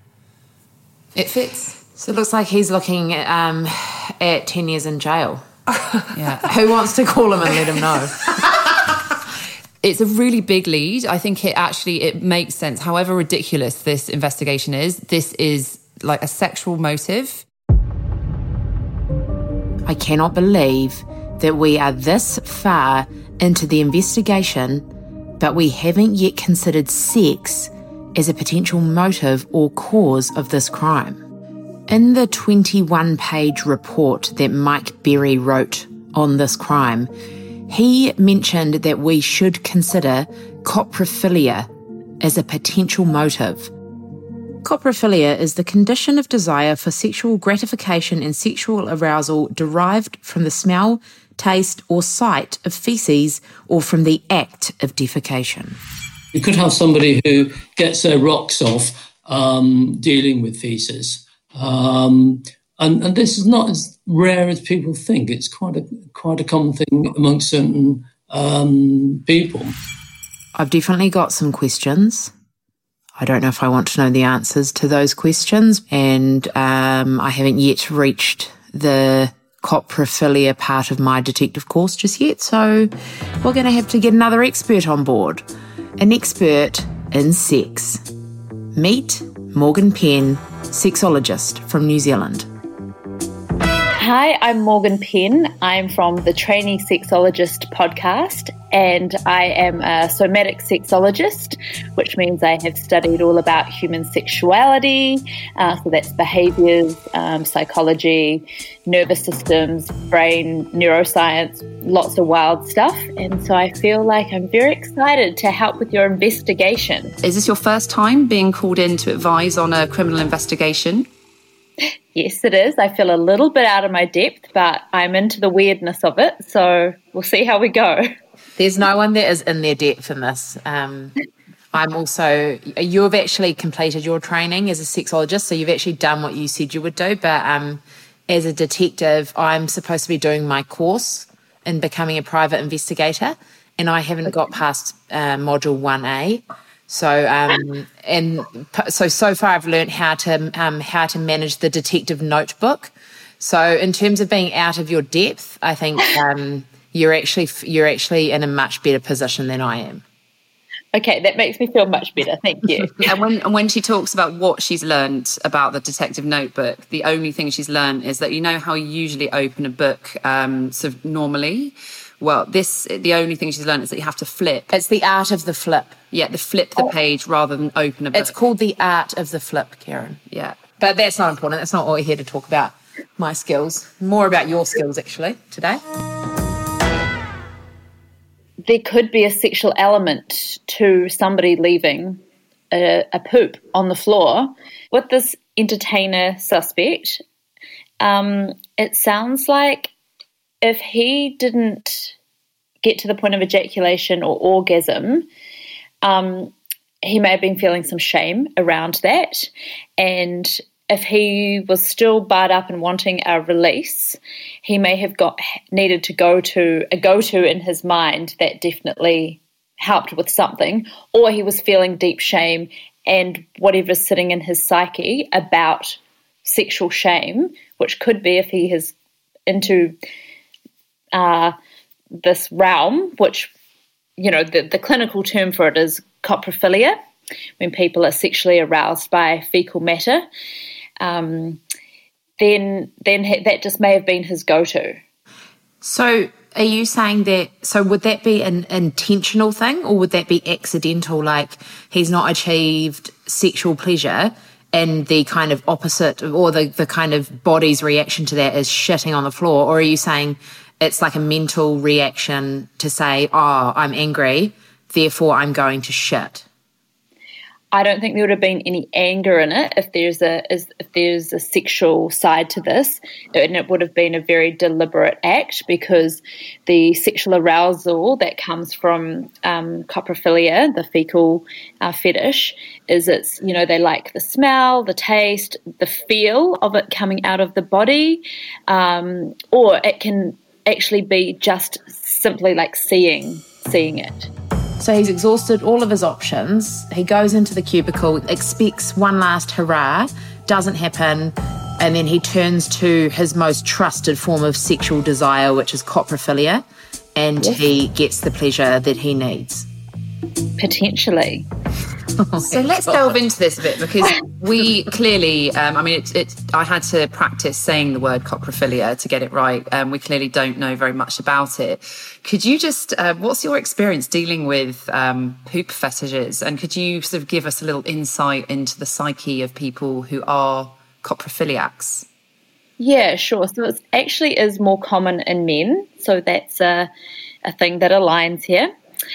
It fits. So it looks like he's looking at 10 years in jail. Yeah. Who wants to call him and let him know? It's a really big lead. I think it makes sense. However ridiculous this investigation is, this is like a sexual motive. I cannot believe that we are this far into the investigation, but we haven't yet considered sex as a potential motive or cause of this crime. In the 21-page report that Mike Berry wrote on this crime, he mentioned that we should consider coprophilia as a potential motive. Coprophilia is the condition of desire for sexual gratification and sexual arousal derived from the smell, taste, or sight of feces or from the act of defecation. You could have somebody who gets their rocks off dealing with feces. And this is not as rare as people think. It's quite a common thing amongst certain people. I've definitely got some questions. I don't know if I want to know the answers to those questions, and I haven't yet reached the coprophilia part of my detective course just yet, so we're going to have to get another expert on board. An expert in sex. Meet Morgan Penn, sexologist from New Zealand. Hi, I'm Morgan Penn. I'm from the Trainee Sexologist podcast, and I am a somatic sexologist, which means I have studied all about human sexuality. So that's behaviours, psychology, nervous systems, brain, neuroscience, lots of wild stuff. And so I feel like I'm very excited to help with your investigation. Is this your first time being called in to advise on a criminal investigation? Yes, it is. I feel a little bit out of my depth, but I'm into the weirdness of it, so we'll see how we go. There's no one that is in their depth in this. You've actually completed your training as a sexologist, so you've actually done what you said you would do, but as a detective, I'm supposed to be doing my course in becoming a private investigator, and I haven't got past module 1A. So so far I've learned how to manage the detective notebook. So in terms of being out of your depth, I think you're actually in a much better position than I am. Okay, that makes me feel much better. Thank you. And when she talks about what she's learned about the detective notebook, the only thing she's learned is that you know how you usually open a book sort of normally. Well, the only thing she's learned is that you have to flip. It's the art of the flip. Yeah, flip the page rather than open a book. It's called the art of the flip, Karen. Yeah. But that's not important. That's not what we're here to talk about. My skills. More about your skills, actually, today. there could be a sexual element to somebody leaving a poop on the floor. With this entertainer suspect, it sounds like if he didn't get to the point of ejaculation or orgasm, he may have been feeling some shame around that. And if he was still barred up and wanting a release, he may have needed to go to a go-to in his mind that definitely helped with something, or he was feeling deep shame and whatever's sitting in his psyche about sexual shame, which could be if he is into this realm, which, you know, the clinical term for it is coprophilia, when people are sexually aroused by fecal matter, then that just may have been his go-to. So are you saying that, so would that be an intentional thing, or would that be accidental, like he's not achieved sexual pleasure and the kind of opposite, or the kind of body's reaction to that is shitting on the floor? Or are you saying it's like a mental reaction to say, oh, I'm angry, therefore I'm going to shit? I don't think there would have been any anger in it if there's a sexual side to this, and it would have been a very deliberate act, because the sexual arousal that comes from coprophilia, the fecal fetish, is it's, you know, they like the smell, the taste, the feel of it coming out of the body, or it can actually be just simply like seeing it. So he's exhausted all of his options. He goes into the cubicle, expects one last hurrah, doesn't happen, and then he turns to his most trusted form of sexual desire, which is coprophilia, and he gets the pleasure that he needs. Potentially. So let's delve into this a bit, because we clearly, I had to practice saying the word coprophilia to get it right. We clearly don't know very much about it. Could you just, what's your experience dealing with poop fetishes? And could you sort of give us a little insight into the psyche of people who are coprophiliacs? Yeah, sure. So it actually is more common in men. So that's a thing that aligns here.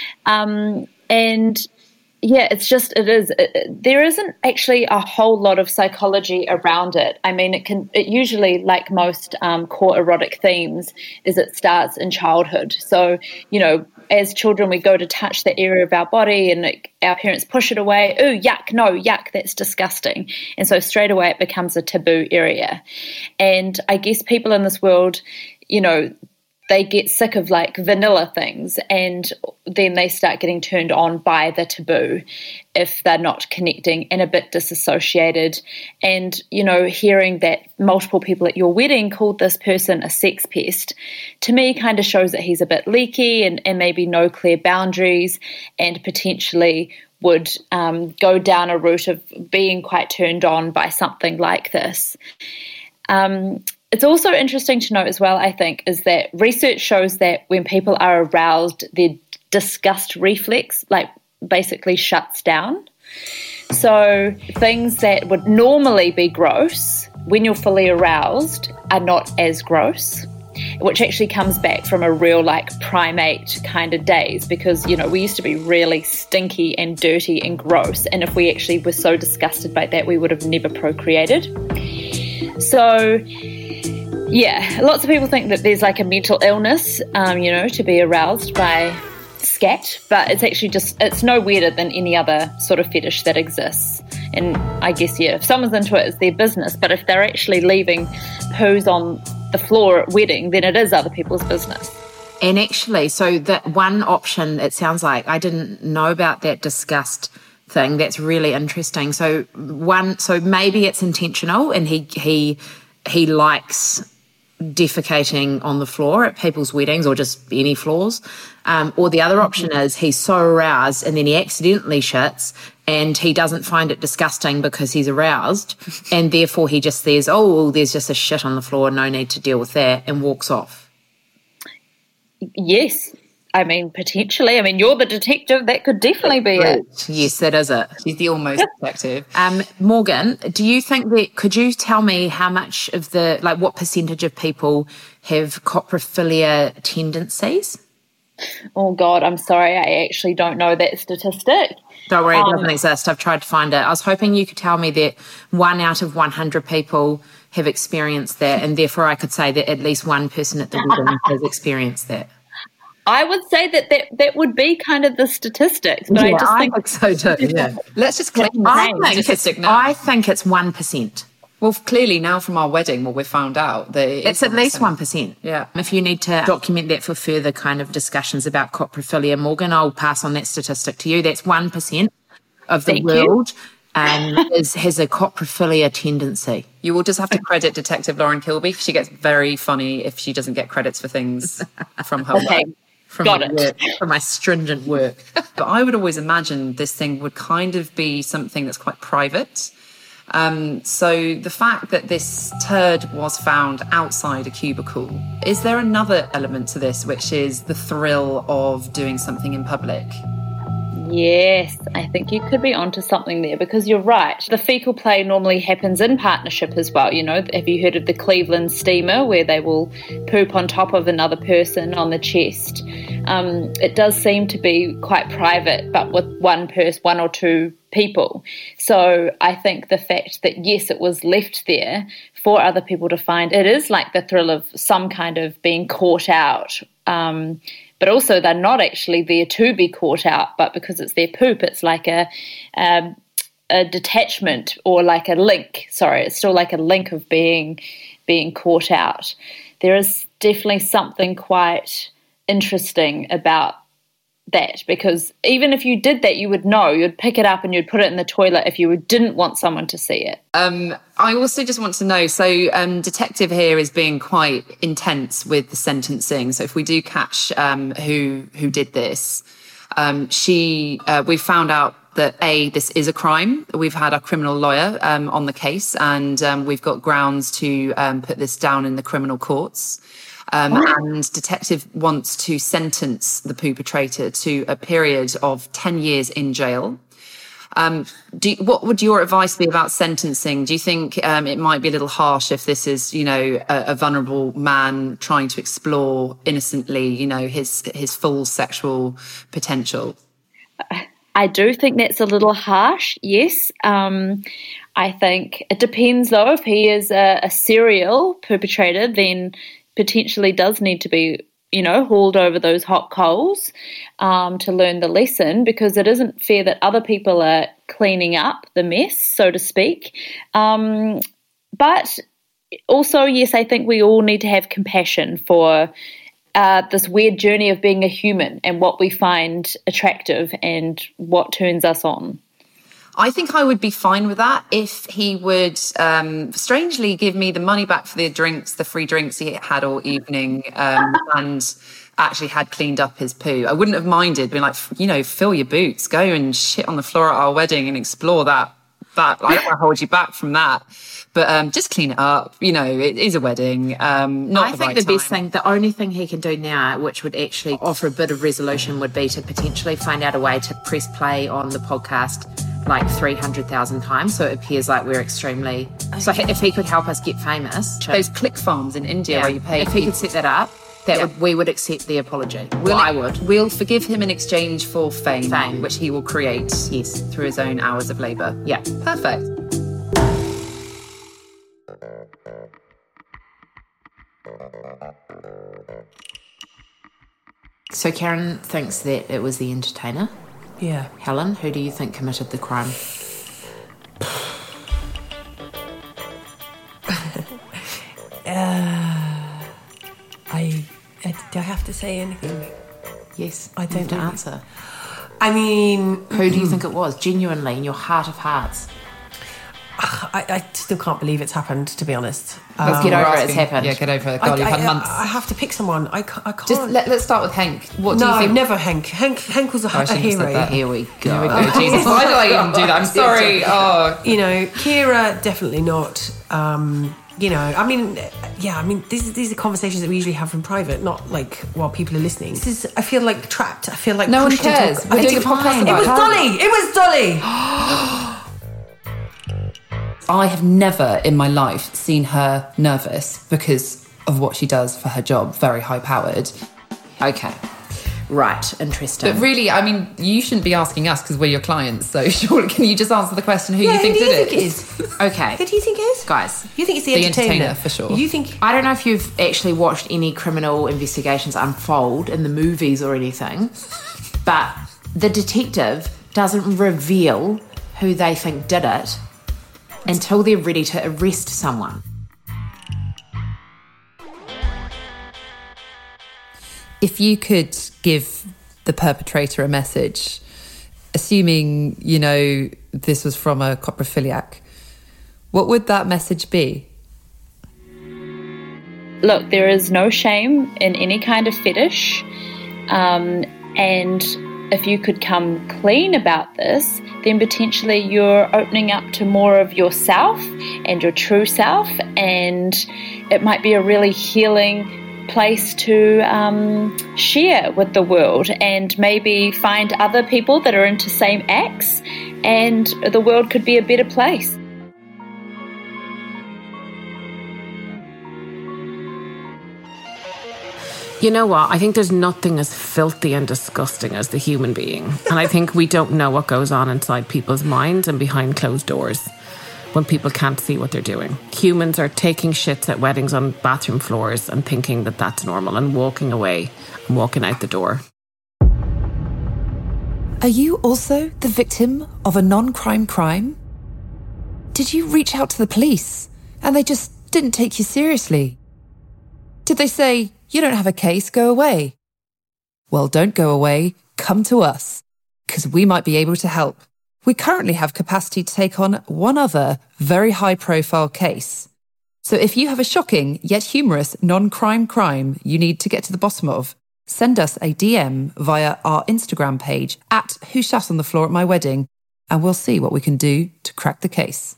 And yeah, there isn't actually a whole lot of psychology around it. I mean, it usually, like most core erotic themes, is it starts in childhood. So, you know, as children, we go to touch the area of our body and our parents push it away. Ooh, yuck, no, yuck, that's disgusting. And so straight away it becomes a taboo area. And I guess people in this world, you know, they get sick of like vanilla things, and then they start getting turned on by the taboo if they're not connecting and a bit disassociated. And, you know, hearing that multiple people at your wedding called this person a sex pest, to me kind of shows that he's a bit leaky and maybe no clear boundaries, and potentially would go down a route of being quite turned on by something like this. It's also interesting to note as well, I think, is that research shows that when people are aroused, their disgust reflex basically shuts down. So things that would normally be gross, when you're fully aroused, are not as gross, which actually comes back from a real primate kind of days, because, you know, we used to be really stinky and dirty and gross, and if we actually were so disgusted by that, we would have never procreated. So yeah, lots of people think that there's like a mental illness, you know, to be aroused by scat, but it's actually it's no weirder than any other sort of fetish that exists. And I guess, yeah, if someone's into it, it's their business, but if they're actually leaving poos on the floor at wedding, then it is other people's business. And actually, so that one option, it sounds like, I didn't know about that disgust thing. That's really interesting. So maybe it's intentional, and he likes defecating on the floor at people's weddings, or just any floors. Or the other option is he's so aroused and then he accidentally shits, and he doesn't find it disgusting because he's aroused, and therefore he just says, oh, well, there's just a shit on the floor, no need to deal with that, and walks off. Yes. I mean, potentially. I mean, you're the detective. That could definitely be it. Yes, that is it. She's the almost detective. Morgan, do you think that, could you tell me how much of what percentage of people have coprophilia tendencies? Oh, God, I'm sorry. I actually don't know that statistic. Don't worry, it doesn't exist. I've tried to find it. I was hoping you could tell me that 1 out of 100 people have experienced that, and therefore I could say that at least one person at the wedding has experienced that. I would say that would be kind of the statistics, but Yeah, I just think so too. Yeah. Let's just claim I the think statistic it's, now. I think it's 1%. Well, clearly now from our wedding, we've found out that It's at least 1%. Yeah. If you need to document that for further kind of discussions about coprophilia, Morgan, I'll pass on that statistic to you. That's 1% of the Thank world has a coprophilia tendency. You will just have to credit Detective Lauren Kilby. She gets very funny if she doesn't get credits for things from her Okay. work. From Got my it. work, from my stringent work. But I would always imagine this thing would kind of be something that's quite private. So the fact that this turd was found outside a cubicle, is there another element to this, which is the thrill of doing something in public? Yes, I think you could be onto something there, because you're right. The fecal play normally happens in partnership as well. You know, have you heard of the Cleveland steamer, where they will poop on top of another person on the chest? It does seem to be quite private, but with one or two people. So I think the fact that, yes, it was left there for other people to find, it is like the thrill of some kind of being caught out. But also they're not actually there to be caught out, but because it's their poop, it's like a detachment, or like a link. Sorry, it's still like a link of being caught out. There is definitely something quite interesting about that, because even if you did that, you would know. You'd pick it up and you'd put it in the toilet if you didn't want someone to see it. I also just want to know, so Detective here is being quite intense with the sentencing. So if we do catch who did this, we found out that this is a crime. We've had our criminal lawyer on the case, and we've got grounds to put this down in the criminal courts. And Detective wants to sentence the perpetrator to a period of 10 years in jail. What would your advice be about sentencing? Do you think it might be a little harsh if this is, a vulnerable man trying to explore innocently, his full sexual potential? I do think that's a little harsh, yes. I think it depends, though. If he is a serial perpetrator, then potentially does need to be, hauled over those hot coals to learn the lesson, because it isn't fair that other people are cleaning up the mess, so to speak. But also, yes, I think we all need to have compassion for this weird journey of being a human and what we find attractive and what turns us on. I think I would be fine with that if he would strangely give me the money back for the free drinks he had all evening, and actually had cleaned up his poo. I wouldn't have minded being like, fill your boots, go and shit on the floor at our wedding and explore that. I don't want to hold you back from that. But just clean it up. It is a wedding. I think the best thing, the only thing he can do now, which would actually offer a bit of resolution, would be to potentially find out a way to press play on the podcast like 300,000 times, so it appears like we're extremely. So if he could help us get famous, those click farms in India where you pay. If he could set that up, we would accept the apology. I would. We'll forgive him in exchange for fame, which he will create through his own hours of labour. Yeah, perfect. So Karen thinks that it was the entertainer. Yeah. Helen, who do you think committed the crime? Do I have to say anything? Yes, I don't have to answer. I mean, who do you think it was? Genuinely, in your heart of hearts. I still can't believe it's happened, to be honest. Let's get over it. It's happened. Yeah, get over it. God, you've had months. I have to pick someone. I can't. Just let's start with Henk. What do you think? No, never Henk. Henk was a hero. Here we go. Jesus, why did I even do that? I'm sorry. Oh, Kira, definitely not. These are conversations that we usually have in private, not like while people are listening. I feel like trapped. I feel like no one cares. We're doing a podcast. It was Dolly. It was Dolly. I have never in my life seen her nervous because of what she does for her job. Very high powered. Okay. Right, interesting. But really, I mean, you shouldn't be asking us because we're your clients. So surely, can you just answer the question who you think did it? Think it is? Okay. Who do you think it is? Guys. You think it's the entertainer? For sure. You think... I don't know if you've actually watched any criminal investigations unfold in the movies or anything, but the detective doesn't reveal who they think did it until they're ready to arrest someone. If you could give the perpetrator a message, assuming, you know, this was from a coprophiliac, what would that message be? Look, there is no shame in any kind of fetish. And if you could come clean about this, then potentially you're opening up to more of yourself and your true self. And it might be a really healing place to share with the world and maybe find other people that are into same acts, and the world could be a better place. You know what? I think there's nothing as filthy and disgusting as the human being. And I think we don't know what goes on inside people's minds and behind closed doors when people can't see what they're doing. Humans are taking shits at weddings on bathroom floors and thinking that that's normal and walking away and walking out the door. Are you also the victim of a non-crime crime? Did you reach out to the police and they just didn't take you seriously? Did they say, you don't have a case, go away? Well, don't go away, come to us, because we might be able to help. We currently have capacity to take on one other very high-profile case. So if you have a shocking yet humorous non-crime crime you need to get to the bottom of, send us a DM via our Instagram page at Who Shat on the Floor at My Wedding, and we'll see what we can do to crack the case.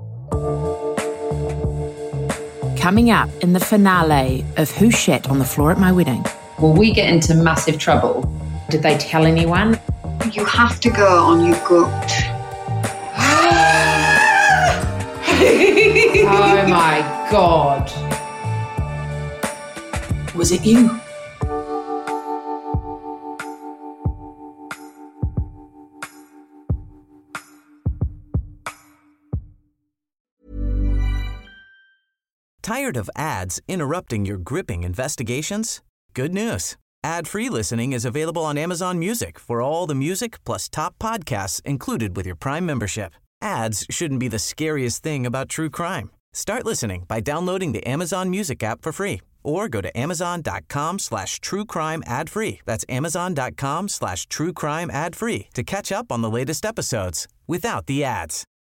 Coming up in the finale of Who Shat on the Floor at My Wedding. Will we get into massive trouble? Did they tell anyone? You have to go on your gut. Oh my God. Was it you? Tired of ads interrupting your gripping investigations? Good news. Ad-free listening is available on Amazon Music for all the music plus top podcasts included with your Prime membership. Ads shouldn't be the scariest thing about true crime. Start listening by downloading the Amazon Music app for free or go to amazon.com/truecrime ad-free. That's amazon.com/truecrime ad-free to catch up on the latest episodes without the ads.